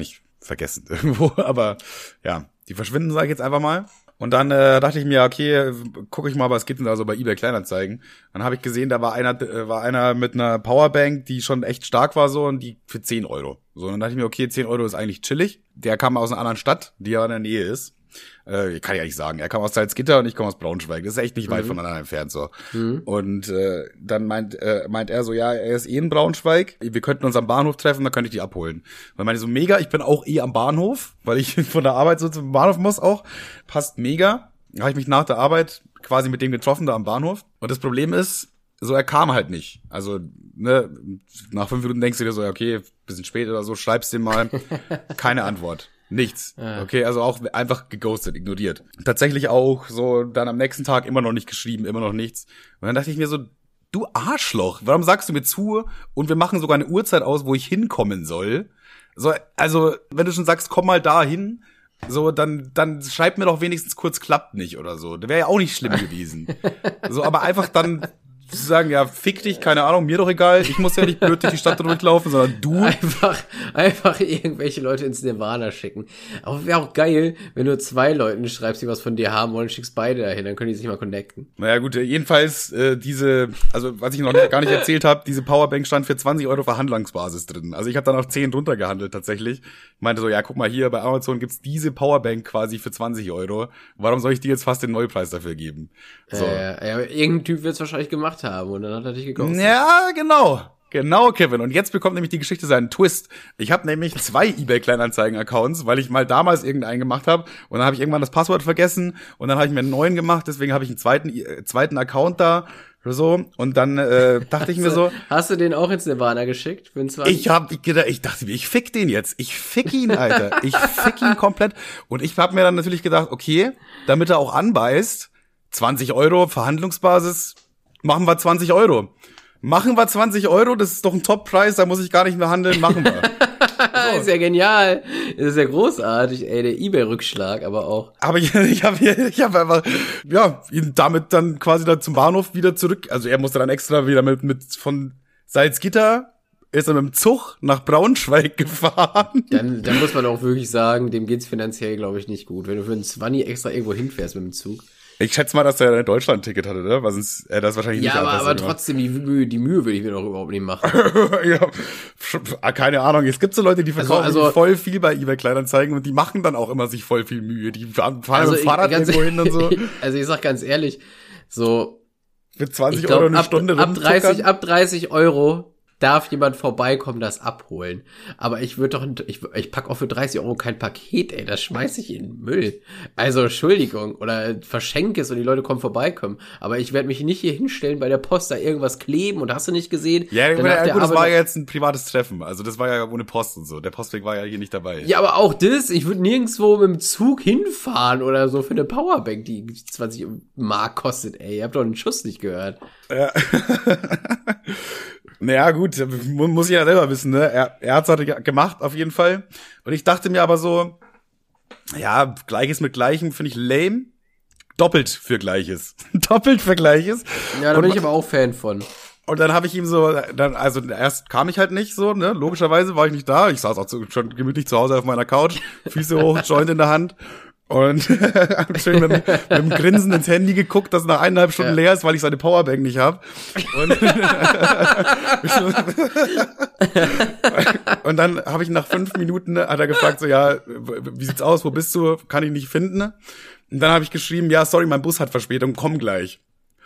vergessen irgendwo. Aber ja, die verschwinden, sage ich jetzt einfach mal. Und dann äh, dachte ich mir, okay, gucke ich mal, was gibt denn da so bei eBay Kleinanzeigen. Dann habe ich gesehen, da war einer äh, war einer mit einer Powerbank, die schon echt stark war so und die für zehn Euro. So, und dann dachte ich mir, okay, zehn Euro ist eigentlich chillig. Der kam aus einer anderen Stadt, die ja in der Nähe ist. Äh, kann ich eigentlich sagen. Er kam aus Salzgitter und ich komme aus Braunschweig. Das ist echt nicht weit mhm. voneinander entfernt so. Mhm. Und äh, dann meint äh, meint er so, ja, er ist eh in Braunschweig. Wir könnten uns am Bahnhof treffen, dann könnte ich die abholen. Weil meine so mega, ich bin auch eh am Bahnhof, weil ich von der Arbeit so zum Bahnhof muss auch. Passt mega. Da habe ich mich nach der Arbeit quasi mit dem getroffen da am Bahnhof. Und das Problem ist, so er kam halt nicht. Also ne, nach fünf Minuten denkst du dir so, okay, bisschen spät oder so, schreibst dem mal. Keine Antwort. Nichts. Ja. Okay, also auch einfach geghostet, ignoriert. Tatsächlich auch so dann am nächsten Tag immer noch nicht geschrieben, immer noch nichts. Und dann dachte ich mir so, du Arschloch, warum sagst du mir zu und wir machen sogar eine Uhrzeit aus, wo ich hinkommen soll? So, also, wenn du schon sagst, komm mal da hin, so, dann, dann schreib mir doch wenigstens kurz, klappt nicht oder so. Das wäre ja auch nicht schlimm gewesen. So, aber einfach dann zu sagen, ja, fick dich, keine Ahnung, mir doch egal, ich muss ja nicht blöd durch die Stadt durchlaufen, sondern du. Einfach, einfach irgendwelche Leute ins Nirvana schicken. Aber wäre auch geil, wenn du zwei Leuten schreibst, die was von dir haben wollen, schickst beide dahin, dann können die sich mal connecten. Naja gut, jedenfalls äh, diese, also was ich noch nicht, gar nicht erzählt habe, diese Powerbank stand für zwanzig Euro Verhandlungsbasis drin. Also ich habe dann auf zehn drunter gehandelt tatsächlich. Ich meinte so, ja guck mal hier, bei Amazon gibt's diese Powerbank quasi für zwanzig Euro. Warum soll ich dir jetzt fast den Neupreis dafür geben? So. Äh, ja, irgendein Typ wird's wahrscheinlich gemacht haben und dann hat er dich gekostet. Ja, genau. Genau, Kevin. Und jetzt bekommt nämlich die Geschichte seinen Twist. Ich habe nämlich zwei eBay-Kleinanzeigen-Accounts, weil ich mal damals irgendeinen gemacht habe und dann habe ich irgendwann das Passwort vergessen und dann habe ich mir einen neuen gemacht, deswegen habe ich einen zweiten äh, zweiten Account da oder so und dann äh, dachte ich mir so, hast du den auch ins Nirvana geschickt für den zweiten? Ich hab ich gedacht, ich dachte mir, ich fick den jetzt. Ich fick ihn, Alter. Ich fick ihn komplett und ich habe mir dann natürlich gedacht, okay, damit er auch anbeißt, zwanzig Euro Verhandlungsbasis, machen wir zwanzig Euro. Machen wir zwanzig Euro, das ist doch ein Top-Preis, da muss ich gar nicht mehr handeln, machen wir. So. Ist ja genial. Das ist ja großartig, ey, der eBay-Rückschlag, aber auch. Aber ich, ich habe ich hab einfach, ja, ihn damit dann quasi da zum Bahnhof wieder zurück, also er musste dann extra wieder mit, mit von Salzgitter, ist er mit dem Zug nach Braunschweig gefahren. Dann, dann muss man auch wirklich sagen, dem geht's finanziell, glaube ich, nicht gut. Wenn du für einen Zwanni extra irgendwo hinfährst mit dem Zug. Ich schätze mal, dass er ein Deutschland-Ticket hatte, ne? Weil sonst er das wahrscheinlich ja, nicht aber, aber trotzdem, die Mühe, die Mühe will ich mir doch überhaupt nicht machen. Ja, keine Ahnung. Es gibt so Leute, die verkaufen also, also, voll viel bei eBay Kleinanzeigen und die machen dann auch immer sich voll viel Mühe. Die fahren also mit dem Fahrrad irgendwo hin und so. Also ich sag ganz ehrlich, so für zwanzig glaub, Euro eine ab, Stunde ab dreißig, ab dreißig Euro darf jemand vorbeikommen, das abholen. Aber ich würde doch, ich, ich pack auch für dreißig Euro kein Paket, ey, das schmeiß ich in den Müll. Also, Entschuldigung, oder verschenke es und die Leute kommen vorbeikommen. Aber ich werde mich nicht hier hinstellen bei der Post, da irgendwas kleben und hast du nicht gesehen? Ja, ja, ja gut, das war ja jetzt ein privates Treffen. Also, das war ja ohne Post und so. Der Postweg war ja hier nicht dabei. Ja, aber auch das, ich würde nirgendwo mit dem Zug hinfahren oder so für eine Powerbank, die zwanzig Mark kostet, ey. Ihr habt doch einen Schuss nicht gehört. Ja. Naja, gut, muss ich ja selber wissen, ne? Er, er hat's halt gemacht, auf jeden Fall. Und ich dachte mir aber so, ja, Gleiches mit Gleichem finde ich lame. Doppelt für Gleiches. Doppelt für Gleiches. Ja, da bin ich aber auch Fan von. Und dann habe ich ihm so, dann, also erst kam ich halt nicht so, ne? Logischerweise war ich nicht da. Ich saß auch so, schon gemütlich zu Hause auf meiner Couch, Füße hoch, Joint in der Hand. Und hab schön mit, mit dem Grinsen ins Handy geguckt, das nach eineinhalb Stunden ja. leer ist, weil ich seine Powerbank nicht hab. Und, und dann habe ich nach fünf Minuten, hat er gefragt, so, ja, wie sieht's aus, wo bist du, kann ich nicht finden. Und dann habe ich geschrieben, ja, sorry, mein Bus hat Verspätung, komm gleich.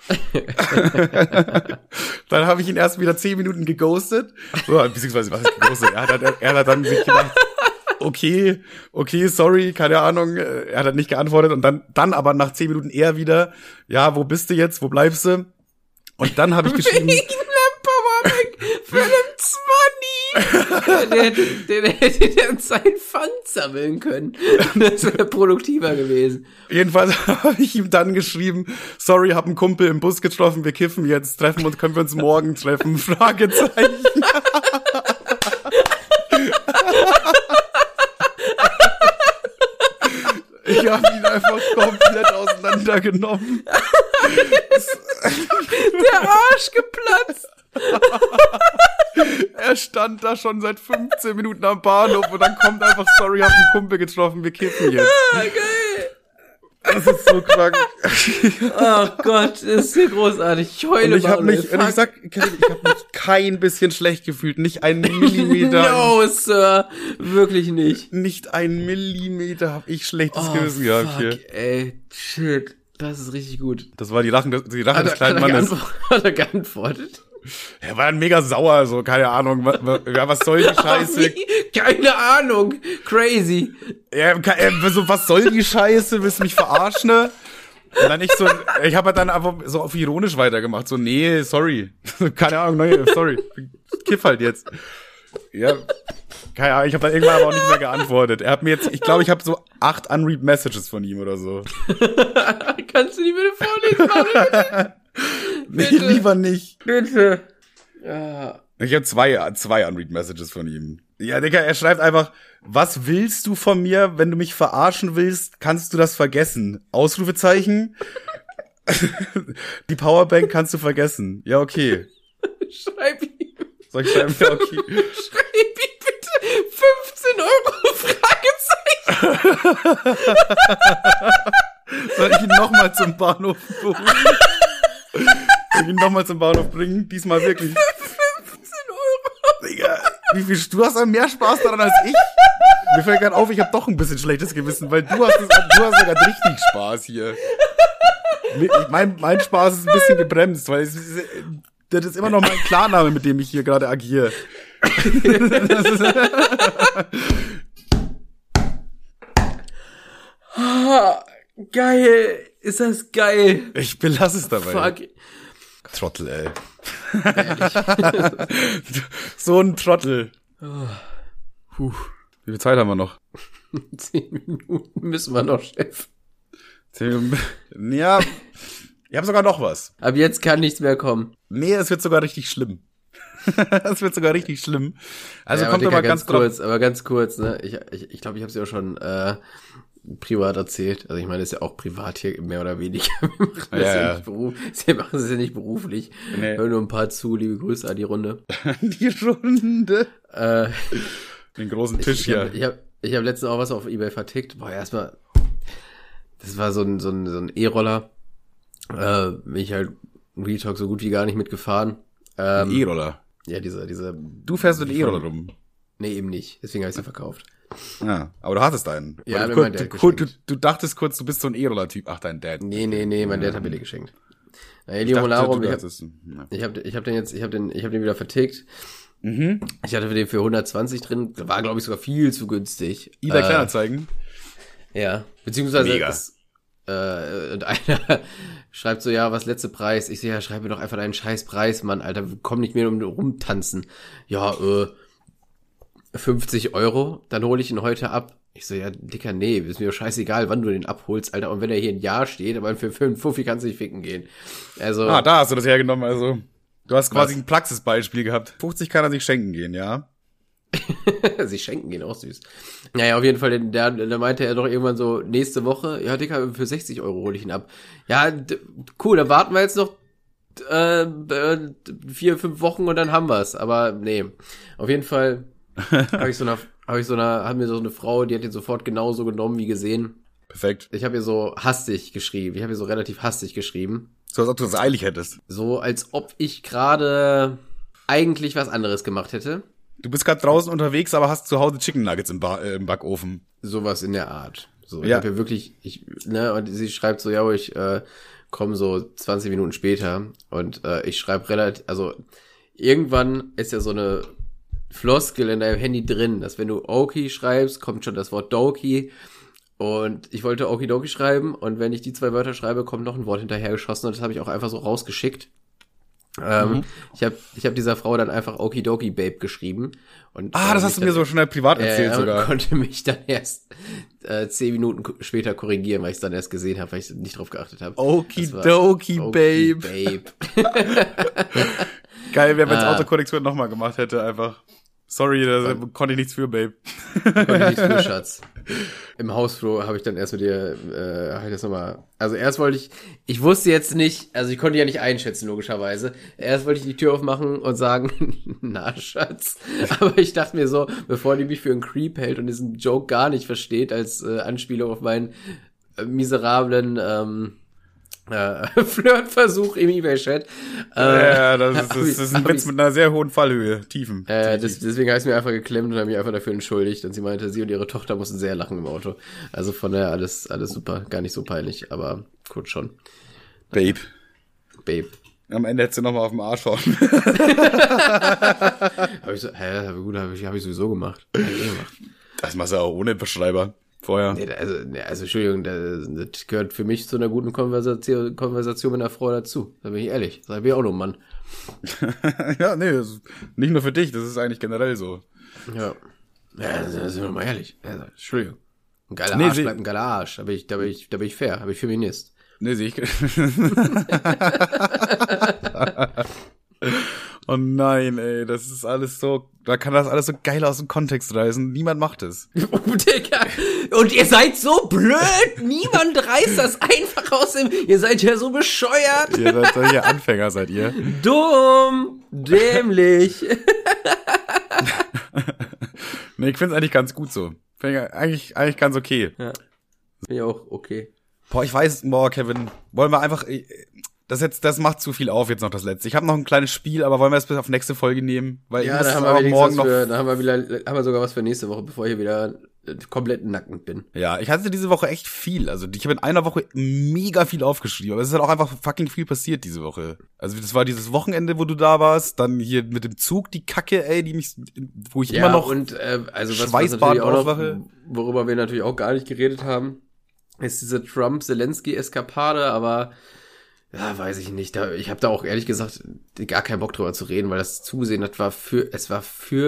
Dann habe ich ihn erst wieder zehn Minuten geghostet. So, beziehungsweise, was ist geghostet? Er hat, er, er hat dann sich gedacht, okay, okay, sorry, keine Ahnung, er hat halt nicht geantwortet und dann dann aber nach zehn Minuten eher wieder, ja, wo bist du jetzt, wo bleibst du? Und dann habe ich geschrieben, wegen einer Powerbank für einen Zwanni. Der hätte, der hätte der seinen Pfand sammeln können. Das wäre produktiver gewesen. Jedenfalls habe ich ihm dann geschrieben, sorry, hab einen Kumpel im Bus getroffen, wir kiffen jetzt, treffen uns, können wir uns morgen treffen? Fragezeichen. Ich habe ihn einfach komplett auseinandergenommen. Der Arsch geplatzt. Er stand da schon seit fünfzehn Minuten am Bahnhof und dann kommt einfach, sorry, hab einen Kumpel getroffen, wir kiffen jetzt. Ah, geil. Das ist so krank. Oh Gott, das ist so großartig. Ich heule Und ich hab Manuel, mich, und fuck. ich sag, Kevin, ich hab mich kein bisschen schlecht gefühlt, nicht ein Millimeter. No, Sir, wirklich nicht. Nicht ein Millimeter hab ich schlechtes Oh, Gewissen gehabt fuck, hier. ey, shit, das ist richtig gut. Das war die Rache, des- die Rache Hat des er, kleinen hat, er Mannes. geantwortet, hat er geantwortet? Er war dann mega sauer, so, keine Ahnung, was, ja, was soll die Scheiße? Wie? Keine Ahnung, crazy. Ja, ke- äh, so, was soll die Scheiße? Willst du mich verarschen, ne? Und dann nicht so, ich habe halt dann einfach so auf ironisch weitergemacht, so, nee, sorry. Keine Ahnung, nee, sorry. Kiff halt jetzt. Ja, keine Ahnung, ich habe dann irgendwann aber auch nicht mehr geantwortet. Er hat mir jetzt, ich glaube, ich habe so acht unread Messages von ihm oder so. Kannst du die bitte vorlesen, Manuel? Nee, Bitte. lieber nicht. Bitte. Ja. Ich habe zwei, zwei unread Messages von ihm. Ja, Digga, er schreibt einfach, was willst du von mir, wenn du mich verarschen willst, kannst du das vergessen? Ausrufezeichen. Die Powerbank kannst du vergessen. Ja, okay. Schreib ihm. Soll ich schreiben? Ja, okay. Schreib ihm bitte fünfzehn Euro Fragezeichen. Soll ich ihn nochmal zum Bahnhof berufen? Soll ich ihn nochmal zum Bahnhof bringen? Diesmal wirklich. fünfzehn Euro. Digga, wie viel, du hast mehr Spaß daran als ich. Mir fällt gerade auf, ich habe doch ein bisschen schlechtes Gewissen, weil du hast, es, du hast sogar richtig Spaß hier. Mein, mein Spaß ist ein bisschen gebremst, weil es ist, das ist immer noch mein Klarname, mit dem ich hier gerade agiere. Das ist, Ah, geil. Ist das geil. ich belasse es dabei. Fuck. Trottel, ey. So ein Trottel. Puh. Wie viel Zeit haben wir noch? Zehn Minuten müssen wir noch, Chef. Zehn Minuten. Ja, ich habe sogar noch was. Ab jetzt kann nichts mehr kommen. Nee, es wird sogar richtig schlimm. Es wird sogar richtig schlimm. Also Ja, kommt aber doch mal Dicker, ganz kurz, drauf. aber ganz kurz, ne? Ich glaube, ich, ich, glaub, ich habe es ja auch schon äh, privat erzählt. Also ich meine, das ist ja auch privat hier mehr oder weniger. Wir machen das Ja, ja, ja. nicht beruflich. Wir machen das ja nicht beruflich. Nee. Hör nur ein paar zu, liebe Grüße an die Runde. Die Runde. Äh, Den großen Tisch ich hier. habe ich hab, ich hab letztens auch was auf eBay vertickt. Boah, erstmal, das war so ein so ein so ein E-Roller. Äh, bin ich halt Real Talk so gut wie gar nicht mitgefahren. Ähm, Ein E-Roller. Ja, dieser dieser. Du fährst mit E-Roller rum. Nee, eben nicht. Deswegen habe ich sie verkauft. Ja, aber du hattest einen. Ja, Weil mir du, mein du, Dad du, du, geschenkt. du dachtest kurz, du bist so ein E-Roller-Typ. Ach, dein Dad. Nee, nee, nee, mein Dad hat mir den geschenkt. Na, Ich Elio dachte, Larum, du ich hab, dachtest, ja. ich hab, ich hab den jetzt, ich hab den, ich hab den wieder vertickt. Mhm. Ich hatte für den für hundertzwanzig drin, war glaube ich sogar viel zu günstig. eBay Äh, Kleinanzeigen. Ja, beziehungsweise Mega. Es, äh, und einer schreibt so, ja, was letzte Preis? Ich sehe, ja, schreib mir doch einfach deinen scheiß Preis, Mann, Alter, komm nicht mehr um rumtanzen. Ja, äh, fünfzig Euro, dann hole ich ihn heute ab. Ich so, ja, Dicker, nee, ist mir doch scheißegal, wann du den abholst, Alter. Und wenn er hier ein Jahr steht, aber für fünf Fuffi kannst du nicht ficken gehen. Also, Ah, da hast du das hergenommen, also. Du hast quasi Was? ein Praxisbeispiel gehabt. fünfzig kann er sich schenken gehen, ja? sie schenken gehen, auch süß. Naja, auf jeden Fall, der, der meinte er doch irgendwann so, nächste Woche, ja, Dicker, für sechzig Euro hole ich ihn ab. Ja, d- cool, dann warten wir jetzt noch äh, äh, vier, fünf Wochen und dann haben wir's. Aber nee, auf jeden Fall habe ich so eine, habe ich so eine, hat mir so eine Frau, die hat den sofort genauso genommen wie gesehen. Perfekt. Ich habe ihr so hastig geschrieben, ich habe ihr so relativ hastig geschrieben. So, als ob du das eilig hättest. So, als ob ich gerade eigentlich was anderes gemacht hätte. Du bist gerade draußen unterwegs, aber hast zu Hause Chicken Nuggets im, ba äh, im Backofen. Sowas in der Art. So, ich Ja. habe ja wirklich, ich, ne, und sie schreibt so, ja, ich äh, komme so zwanzig Minuten später und äh, ich schreibe relativ, also irgendwann ist ja so eine Floskel in deinem Handy drin, dass wenn du Oki schreibst, kommt schon das Wort Doki und ich wollte Okidoki schreiben und wenn ich die zwei Wörter schreibe, kommt noch ein Wort hinterhergeschossen und das habe ich auch einfach so rausgeschickt. Ähm, Mhm. ich habe ich hab dieser Frau dann einfach Okidoki Babe geschrieben. Und, Ah, äh, das mich hast du mir dann- so schnell privat erzählt äh, sogar. und konnte mich dann erst äh, zehn Minuten ko- später korrigieren, weil ich es dann erst gesehen habe, weil ich nicht drauf geachtet habe. Okidoki, Babe. Babe. Geil wäre, wenn Ah. Autokorrektur nochmal gemacht hätte, einfach. Sorry, da konnte ich nichts für, Babe. Konnte ich nichts für, Schatz. Im Hausflur habe ich dann erst mit dir, äh, habe ich das nochmal, also erst wollte ich, ich wusste jetzt nicht, also ich konnte ja nicht einschätzen, logischerweise. Erst wollte ich die Tür aufmachen und sagen, na, Schatz. Aber ich dachte mir so, bevor die mich für einen Creep hält und diesen Joke gar nicht versteht, als äh, Anspielung auf meinen äh, miserablen, ähm, äh, Flirtversuch im eBay-Chat. Äh, ja, das ist, das ist ein Witz mit einer sehr hohen Fallhöhe, Tiefen. Äh, das, deswegen habe ich mir einfach geklemmt und habe mich einfach dafür entschuldigt. Und sie meinte, sie und ihre Tochter mussten sehr lachen im Auto. Also von daher alles, alles super, gar nicht so peinlich, aber gut schon. Babe. Babe. Am Ende hättest du nochmal auf den Arsch hauen. Hab ich so, hä, gut, habe ich, hab ich sowieso gemacht. Hab ich eh gemacht. Das machst du auch ohne Beschreiber. Vorher. Nee, also, nee, also Entschuldigung, das, das gehört für mich zu einer guten Konversation, Konversation mit einer Frau dazu. Da bin ich ehrlich. Da bin ich auch nur ein Mann. Ja, nee, das ist nicht nur für dich, das ist eigentlich generell so. Ja. Ja, da sind wir mal ehrlich. Also, Entschuldigung. Ein geiler Nee, Arsch sie- bleibt ein geiler Arsch. Da bin ich, da bin ich, da bin ich fair. Da bin ich Feminist. Nee, sehe ich. Oh nein, ey, das ist alles so, da kann das alles so geil aus dem Kontext reißen. Niemand macht es. Oh, Digga. Und ihr seid so blöd. Niemand reißt das einfach aus dem... Ihr seid ja so bescheuert. Ihr seid solche Anfänger, seid ihr. Dumm. Dämlich. Nee, ich find's eigentlich ganz gut so. Find ich eigentlich, eigentlich ganz okay. Ja. Bin ich auch okay. Boah, ich weiß, boah, Kevin, wollen wir einfach, das jetzt, das macht zu viel auf jetzt noch das letzte. Ich habe noch ein kleines Spiel, aber wollen wir es bis auf nächste Folge nehmen? Weil Ja, ich muss da haben wir aber wenigstens morgen was noch. für, da haben wir wieder, haben wir sogar was für nächste Woche, bevor ich hier wieder äh, komplett nackend bin. Ja, ich hatte diese Woche echt viel. Also ich habe in einer Woche mega viel aufgeschrieben, aber es ist halt auch einfach fucking viel passiert diese Woche. Also das war dieses Wochenende, wo du da warst, dann hier mit dem Zug die Kacke, ey, die mich, wo ich Ja, immer noch und äh, also was, was Schweißbad natürlich auch noch, aufwache. worüber wir natürlich auch gar nicht geredet haben, ist diese Trump-Zelensky-Eskapade, aber ja, weiß ich nicht. Da, ich habe da auch ehrlich gesagt gar keinen Bock drüber zu reden, weil das Zusehen, das war für, es war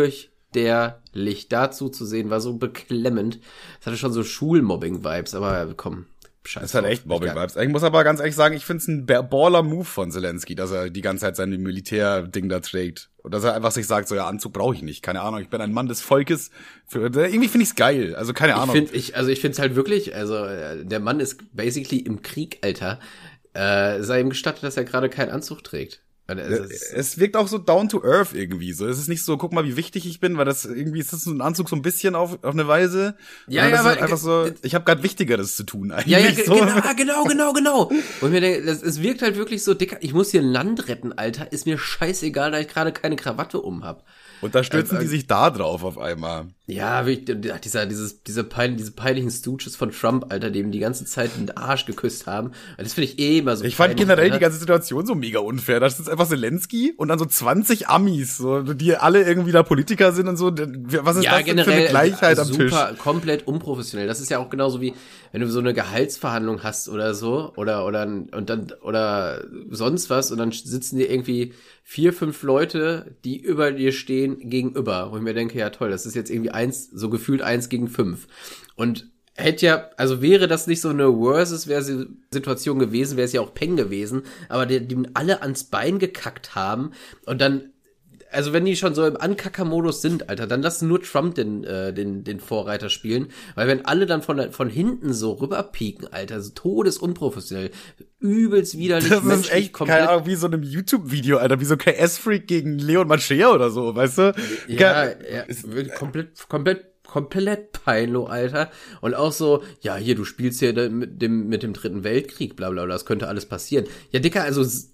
fürchterlich. Dazu zu sehen, war so beklemmend. Es hatte schon so Schulmobbing-Vibes, aber komm, scheiße. Das hat echt Mobbing-Vibes. Ich muss aber ganz ehrlich sagen, ich find's ein Baller-Move von Zelensky, dass er die ganze Zeit sein Militärding da trägt. Und dass er einfach sich sagt, so, ja, Anzug brauche ich nicht. Keine Ahnung, ich bin ein Mann des Volkes. Für, irgendwie finde ich's geil. Also keine Ahnung. Ich find, ich, also ich find's halt wirklich, also äh, der Mann ist basically im Krieg, Alter. Äh, sei ihm gestattet, dass er gerade keinen Anzug trägt. Also, es ist- Es wirkt auch so down to earth irgendwie so. Es ist nicht so, guck mal, wie wichtig ich bin, weil das irgendwie ist das so ein Anzug so ein bisschen auf, auf eine Weise. Ja, Sondern ja, das ist aber- halt einfach so, ich habe gerade Wichtigeres zu tun eigentlich. Ja, ja, ge- so. genau, genau, genau, genau. Und mir denke, das, es wirkt halt wirklich so, Dicker, ich muss hier ein Land retten, Alter. Ist mir scheißegal, da ich gerade keine Krawatte um hab. Und da stürzen Äh, die sich da drauf auf einmal. Ja, wirklich, ach, dieser, dieses, diese, pein, diese peinlichen Stooges von Trump, Alter, die ihm die ganze Zeit den Arsch geküsst haben. Das finde ich eh immer so Ich fand peinlich, generell Alter. die ganze Situation so mega unfair. Da ist einfach Zelensky und dann so zwanzig Amis, so, die alle irgendwie da Politiker sind und so. Was ist Ja, das denn generell für eine Gleichheit äh, am Tisch? super, komplett unprofessionell. Das ist ja auch genauso wie, wenn du so eine Gehaltsverhandlung hast oder so, oder, oder, und dann, oder sonst was, und dann sitzen dir irgendwie vier, fünf Leute, die über dir stehen, gegenüber. Wo ich mir denke, ja toll, das ist jetzt irgendwie eins, so gefühlt eins gegen fünf. Und hätte ja, also wäre das nicht so eine Versus-Situation gewesen, wäre es ja auch Peng gewesen, aber die, die alle ans Bein gekackt haben und dann, also wenn die schon so im Ankacker-Modus sind, Alter, dann lassen nur Trump den, äh, den, den Vorreiter spielen, weil wenn alle dann von, von hinten so rüberpieken, Alter, so todesunprofessionell, übelst widerlich, Das ist menschlich, echt, keine Ahnung, wie so einem YouTube-Video, Alter, wie so K S-Freak gegen Leon Machea oder so, weißt du? Ja, ja, wirklich komplett, komplett, komplett peinlo, Alter. Und auch so, ja, hier, du spielst hier da mit dem, mit dem Dritten Weltkrieg, bla, bla, bla, das könnte alles passieren. Ja, Dicker, also, s-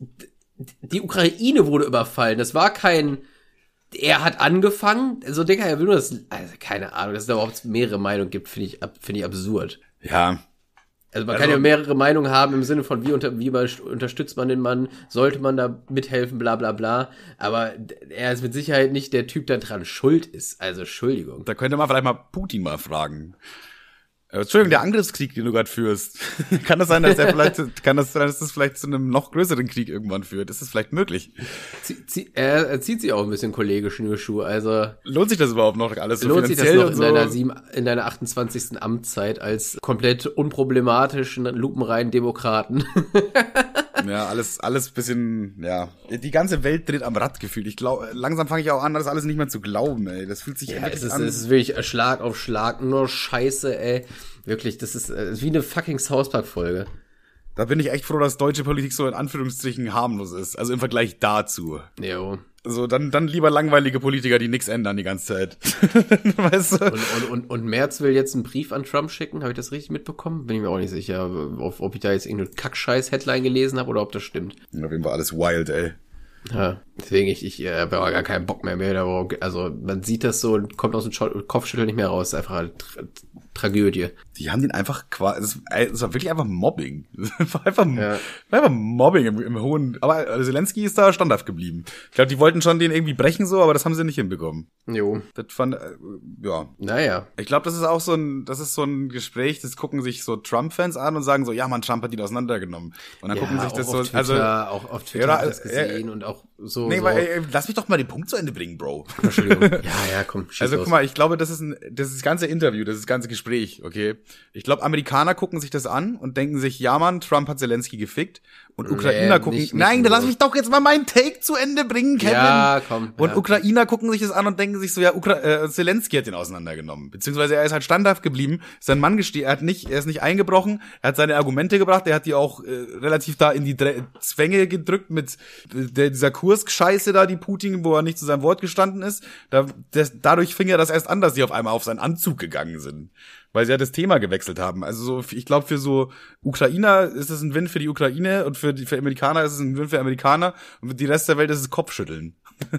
die Ukraine wurde überfallen, das war kein, er hat angefangen, so, Dicker, er will nur das, also, keine Ahnung, dass es da überhaupt mehrere Meinungen gibt, finde ich, ab- finde ich absurd. Ja. Also man Also- kann ja mehrere Meinungen haben im Sinne von, wie, unter, wie über- unterstützt man den Mann, sollte man da mithelfen, bla bla bla. Aber d- er ist mit Sicherheit nicht der Typ, der dran schuld ist. Also Entschuldigung. Da könnte man vielleicht mal Putin mal fragen. Äh, Entschuldigung, der Angriffskrieg, den du gerade führst. Kann das sein, dass der vielleicht, kann das sein, dass das vielleicht zu einem noch größeren Krieg irgendwann führt? Ist das vielleicht möglich? Zie, zie, er, er zieht sich auch ein bisschen kollegisch in die Schuhe. Also Lohnt sich das überhaupt noch alles so lohnt sich das finanziell noch und in so? deiner, sieben, in deiner achtundzwanzigsten Amtszeit als komplett unproblematischen, lupenreinen Demokraten? Ja, alles, alles bisschen, ja. Die ganze Welt dreht am Rad gefühlt. Ich glaube, langsam fange ich auch an, das alles nicht mehr zu glauben, ey. Das fühlt sich ja, wirklich es ist, an. Es ist wirklich Schlag auf Schlag, nur Scheiße, ey. Wirklich, das ist, das ist wie eine fucking South Park-Folge. Da bin ich echt froh, dass deutsche Politik so in Anführungsstrichen harmlos ist. Also im Vergleich dazu. Jo. So, dann, dann lieber langweilige Politiker, die nichts ändern die ganze Zeit. Weißt du? Und, und, und, und Merz will jetzt einen Brief an Trump schicken. Habe ich das richtig mitbekommen? Bin ich mir auch nicht sicher, ob, ob ich da jetzt irgendeine Kackscheiß-Headline gelesen habe oder ob das stimmt. Auf jeden Fall alles wild, ey. Ja, deswegen, ich, ich äh, habe aber gar keinen Bock mehr mehr. Also man sieht das so und kommt aus dem Scho- Kopfschütteln nicht mehr raus. Das ist einfach eine Tra- Tragödie. Die haben den einfach quasi, es war wirklich einfach Mobbing. Es war einfach, Ja. war einfach Mobbing im, im hohen, aber Zelensky ist da standhaft geblieben. Ich glaube, die wollten schon den irgendwie brechen so, aber das haben sie nicht hinbekommen. Jo. Das fand, äh, ja. Naja. Ich glaube, das ist auch so ein, das ist so ein Gespräch, das gucken sich so Trump-Fans an und sagen so, ja, man, Trump hat ihn auseinandergenommen. Und dann Ja, gucken sich auch das auf so, Twitter, also, auch auf Twitter Ja, hab ich das äh, gesehen und auch so. nee, so. weil, ey, lass mich doch mal den Punkt zu Ende bringen, Bro. Entschuldigung. Ja, ja, komm, schieß Also los. guck mal, ich glaube, das ist ein, das ist das ganze Interview, das ist das ganze Gespräch, okay? Ich glaube, Amerikaner gucken sich das an und denken sich, ja Mann, Trump hat Zelensky gefickt. Und Nee, Ukrainer gucken, nicht- nicht nein, dann nur. lass mich doch jetzt mal meinen Take zu Ende bringen, Kevin. Ja, komm. Und ja. Ukrainer gucken sich das an und denken sich so, ja, Ukra äh, Zelensky hat den auseinandergenommen. Beziehungsweise er ist halt standhaft geblieben, ist sein Mann gesteht, er hat nicht, er ist nicht eingebrochen, er hat seine Argumente gebracht, er hat die auch äh, relativ da in die Dre Zwänge gedrückt mit äh, der, dieser Kursk-Scheiße da, die Putin, wo er nicht zu seinem Wort gestanden ist. Da, das, dadurch fing er das erst an, dass sie auf einmal auf seinen Anzug gegangen sind. Weil sie ja das Thema gewechselt haben. Also so, ich glaube, für so Ukrainer ist es ein Win für die Ukraine und für die für Amerikaner ist es ein Win für Amerikaner und für die Rest der Welt ist es Kopfschütteln.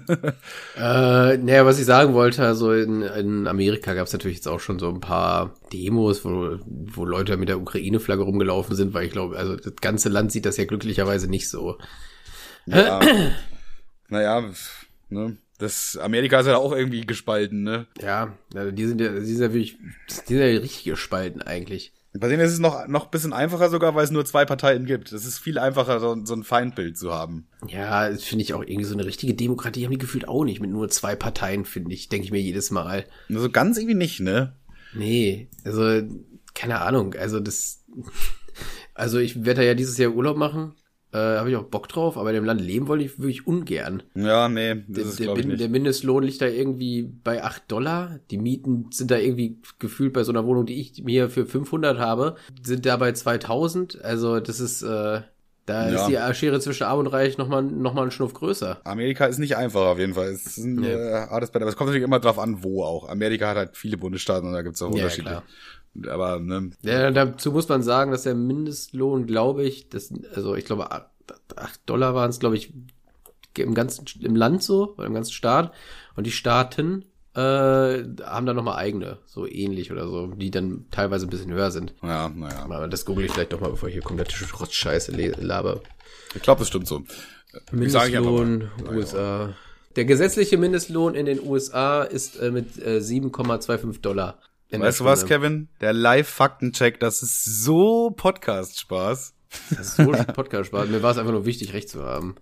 Äh, naja, was ich sagen wollte, also in, in Amerika gab es natürlich jetzt auch schon so ein paar Demos, wo, wo Leute mit der Ukraine-Flagge rumgelaufen sind, weil ich glaube, also das ganze Land sieht das ja glücklicherweise nicht so. Ja. Naja, ne. Das Amerika ist ja auch irgendwie gespalten, ne? Ja, also die sind ja, die sind ja wirklich, die sind ja richtig gespalten eigentlich. Bei denen ist es noch noch ein bisschen einfacher sogar, weil es nur zwei Parteien gibt. Es ist viel einfacher, so, so ein Feindbild zu haben. Ja, das finde ich auch irgendwie so eine richtige Demokratie haben die gefühlt auch nicht mit nur zwei Parteien, finde ich, denke ich mir jedes Mal. Nur so ganz irgendwie nicht, ne? Nee, also keine Ahnung, also das, also ich werde da ja dieses Jahr Urlaub machen. Äh, habe ich auch Bock drauf, aber in dem Land leben wollte ich wirklich ungern. Ja, nee, das Der, ist der, glaube ich Min- nicht. der Mindestlohn liegt da irgendwie bei acht Dollar. Die Mieten sind da irgendwie gefühlt bei so einer Wohnung, die ich mir für fünfhundert habe, sind da bei zweitausend. Also das ist, äh, da Ja. ist die Schere zwischen Arm und Reich nochmal noch mal einen Schnuff größer. Amerika ist nicht einfach auf jeden Fall. Es ist ein Nee. äh, hartes Bett, aber es kommt natürlich immer drauf an, wo auch. Amerika hat halt viele Bundesstaaten und da gibt's auch Ja, Unterschiede. klar. Aber ne, Ja, dazu muss man sagen, dass der Mindestlohn, glaube ich, das, also ich glaube, acht Dollar waren es, glaube ich, im ganzen, im Land so, oder im ganzen Staat. Und die Staaten äh, haben dann nochmal eigene, so ähnlich oder so, die dann teilweise ein bisschen höher sind. ja, naja. Aber das google ich vielleicht doch mal, bevor ich hier komplette Scheiße le- laber. Ich glaube, das stimmt so. Ich sag ich einfach mal. Mindestlohn, U S A. Der gesetzliche Mindestlohn in den U S A ist äh, mit äh, sieben Komma fünfundzwanzig Dollar. in der Weißt du was, Stunde. Kevin? Der Live-Faktencheck, das ist so Podcast-Spaß. Das ist so ein Podcast-Spaß. Mir war es einfach nur wichtig, recht zu haben.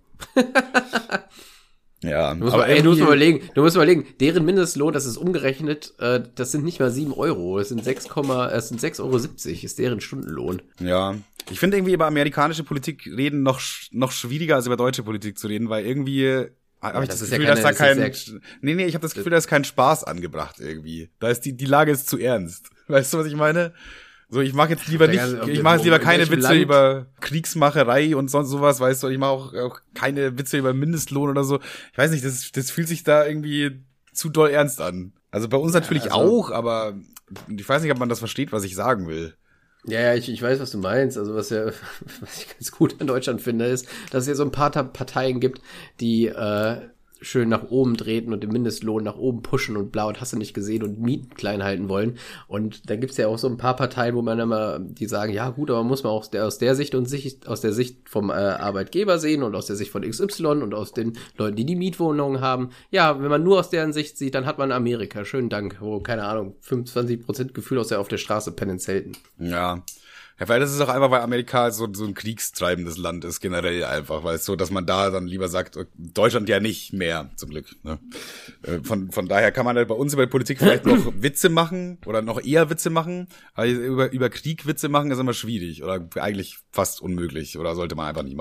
Ja, Du musst, aber mal, ey, du musst mal irgendwie- überlegen, du musst mal überlegen, deren Mindestlohn, das ist umgerechnet, äh, das sind nicht mal sieben Euro, das sind sechs, es sind sechs Euro siebzig, ist deren Stundenlohn. Ja, ich finde irgendwie über amerikanische Politik reden noch sch- noch schwieriger als über deutsche Politik zu reden, weil irgendwie habe ich das das, ist ja Gefühl, keine- dass da das kein ist Nee, nee, ich habe das Gefühl, da ist kein Spaß angebracht irgendwie. Da ist die die Lage ist zu ernst. Weißt du, was ich meine? So, ich mache jetzt lieber Der nicht, ganze- ich mache jetzt lieber in keine welchem Witze Land? über Kriegsmacherei und sonst sowas, weißt du, ich mache auch, auch keine Witze über Mindestlohn oder so. Ich weiß nicht, das das fühlt sich da irgendwie zu doll ernst an. Also bei uns natürlich also- auch, aber ich weiß nicht, ob man das versteht, was ich sagen will. Ja, ja, ich, ich weiß, was du meinst. Also was ja, was ich ganz gut an Deutschland finde, ist, dass es ja so ein paar Ta- Parteien gibt, die äh, schön nach oben treten und den Mindestlohn nach oben pushen und bla und hast du nicht gesehen und Mieten klein halten wollen. Und da gibt's ja auch so ein paar Parteien, wo man immer, die sagen, ja gut, aber muss man auch aus der, aus der Sicht und Sicht, aus der Sicht vom äh, Arbeitgeber sehen und aus der Sicht von X Y und aus den Leuten, die die Mietwohnungen haben. Ja, wenn man nur aus deren Sicht sieht, dann hat man Amerika. Schönen Dank, wo, keine Ahnung, fünfundzwanzig Prozent Gefühl aus der auf der Straße pennen selten. Ja. Ja, weil das ist auch einfach, weil Amerika so, so ein kriegstreibendes Land ist, generell einfach, weil es so, dass man da dann lieber sagt, Deutschland ja nicht mehr, zum Glück, ne? Von, von daher kann man halt bei uns über die Politik vielleicht noch Witze machen oder noch eher Witze machen, aber über, über Krieg Witze machen ist immer schwierig oder eigentlich fast unmöglich oder sollte man einfach nicht machen.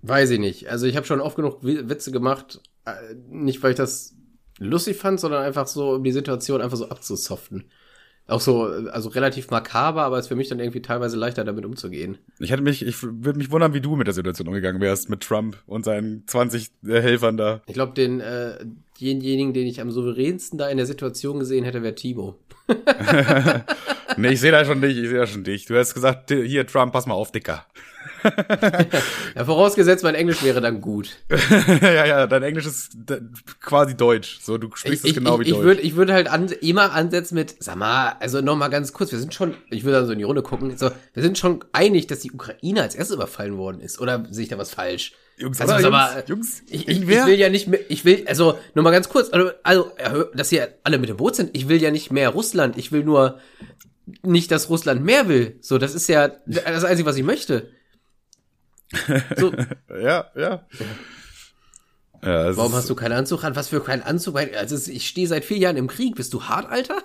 Weiß ich nicht. Also ich habe schon oft genug Witze gemacht, äh, nicht weil ich das lustig fand, sondern einfach so, um die Situation einfach so abzusoften. Auch so, also relativ makaber, aber es ist für mich dann irgendwie teilweise leichter, damit umzugehen. Ich hätte mich, ich würde mich wundern, wie du mit der Situation umgegangen wärst, mit Trump und seinen zwanzig äh, Helfern da. Ich glaube, den, äh, denjenigen, den ich am souveränsten da in der Situation gesehen hätte, wäre Timo. Nee, ich sehe da schon dich, ich sehe da schon dich. Du hast gesagt, hier, Trump, pass mal auf, Dicker. Ja, vorausgesetzt, mein Englisch wäre dann gut. ja, ja, dein Englisch ist quasi Deutsch. So, du sprichst ich, es genau ich, wie ich Deutsch. Würd, ich würde halt an, immer ansetzen mit, sag mal, also noch mal ganz kurz, wir sind schon, ich würde dann so in die Runde gucken, so, wir sind schon einig, dass die Ukraine als erstes überfallen worden ist. Oder sehe ich da was falsch? Jungs, also, oder, Jungs, aber, Jungs, Jungs, ich, ich, ich will ja nicht mehr, ich will, also, nur mal ganz kurz, also, also, dass ihr alle mit dem Boot sind, ich will ja nicht mehr Russland, ich will nur nicht, dass Russland mehr will. So, das ist ja das Einzige, was ich möchte. So. ja, ja. ja Warum hast du keinen Anzug an? Was für keinen Anzug? Also ich stehe seit vier Jahren im Krieg. Bist du hart, Alter?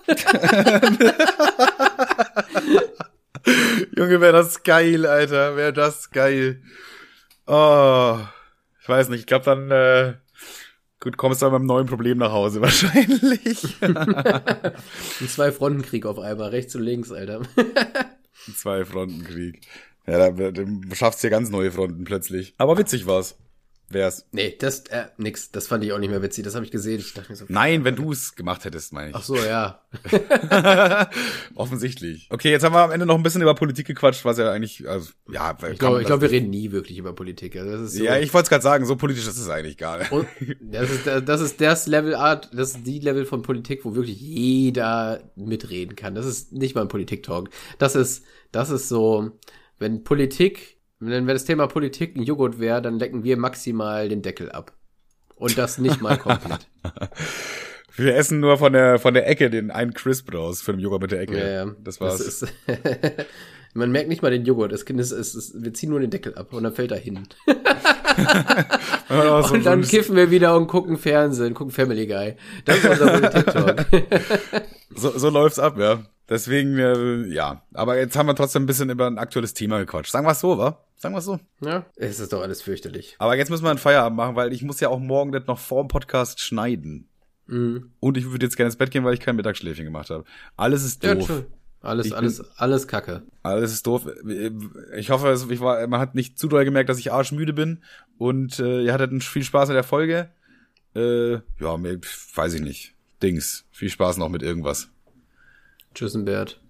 Junge, wäre das geil, Alter. Wäre das geil. Oh, ich weiß nicht. Ich glaube, dann äh, gut, kommst du dann mit einem neuen Problem nach Hause wahrscheinlich. Ein Zwei-Fronten-Krieg auf einmal. Rechts und links, Alter. Ein Zwei-Fronten-Krieg. Ja, da, da schaffst du ja ganz neue Fronten plötzlich. Aber witzig war's. Wär's. Nee, das, äh, nix. Das fand ich auch nicht mehr witzig. Das habe ich gesehen. Ich dachte mir so. Nein, wenn du es gemacht hättest, meine ich. Ach so, ja. Offensichtlich. Okay, jetzt haben wir am Ende noch ein bisschen über Politik gequatscht, was ja eigentlich, also, ja. Ich glaube, ich glaube, wir reden nie wirklich über Politik. Also das ist so, ja, ich wollte es gerade sagen, so politisch ist es eigentlich gar nicht. Und das ist, das ist das Level Art, das ist die Level von Politik, wo wirklich jeder mitreden kann. Das ist nicht mal ein Politik-Talk. Das ist, das ist so, wenn Politik, wenn das Thema Politik ein Joghurt wäre, dann lecken wir maximal den Deckel ab. Und das nicht mal komplett. Wir essen nur von der von der Ecke den einen Crisp raus für den Joghurt mit der Ecke. Ja, ja. Das war's. Das ist man merkt nicht mal den Joghurt. Das Kind ist, ist, ist, wir ziehen nur den Deckel ab und dann fällt er hin. und so, dann so kiffen wir wieder und gucken Fernsehen, gucken Family Guy. Das ist unser Politik-Talk. so, so läuft's ab, ja. Deswegen, äh, ja. Aber jetzt haben wir trotzdem ein bisschen über ein aktuelles Thema gequatscht. Sagen wir es so, wa? Sagen wir es so. Ja, es ist doch alles fürchterlich. Aber jetzt müssen wir einen Feierabend machen, weil ich muss ja auch morgen das noch vor dem Podcast schneiden. Mhm. Und ich würde jetzt gerne ins Bett gehen, weil ich kein Mittagsschläfchen gemacht habe. Alles ist doof. Ja, alles, ich alles, bin, alles Kacke. Alles ist doof. Ich hoffe, ich war, man hat nicht zu doll gemerkt, dass ich arschmüde bin. Und äh, ihr hattet viel Spaß in der Folge. Äh, ja, weiß ich nicht. Dings. Viel Spaß noch mit irgendwas. Tschüss, Bert.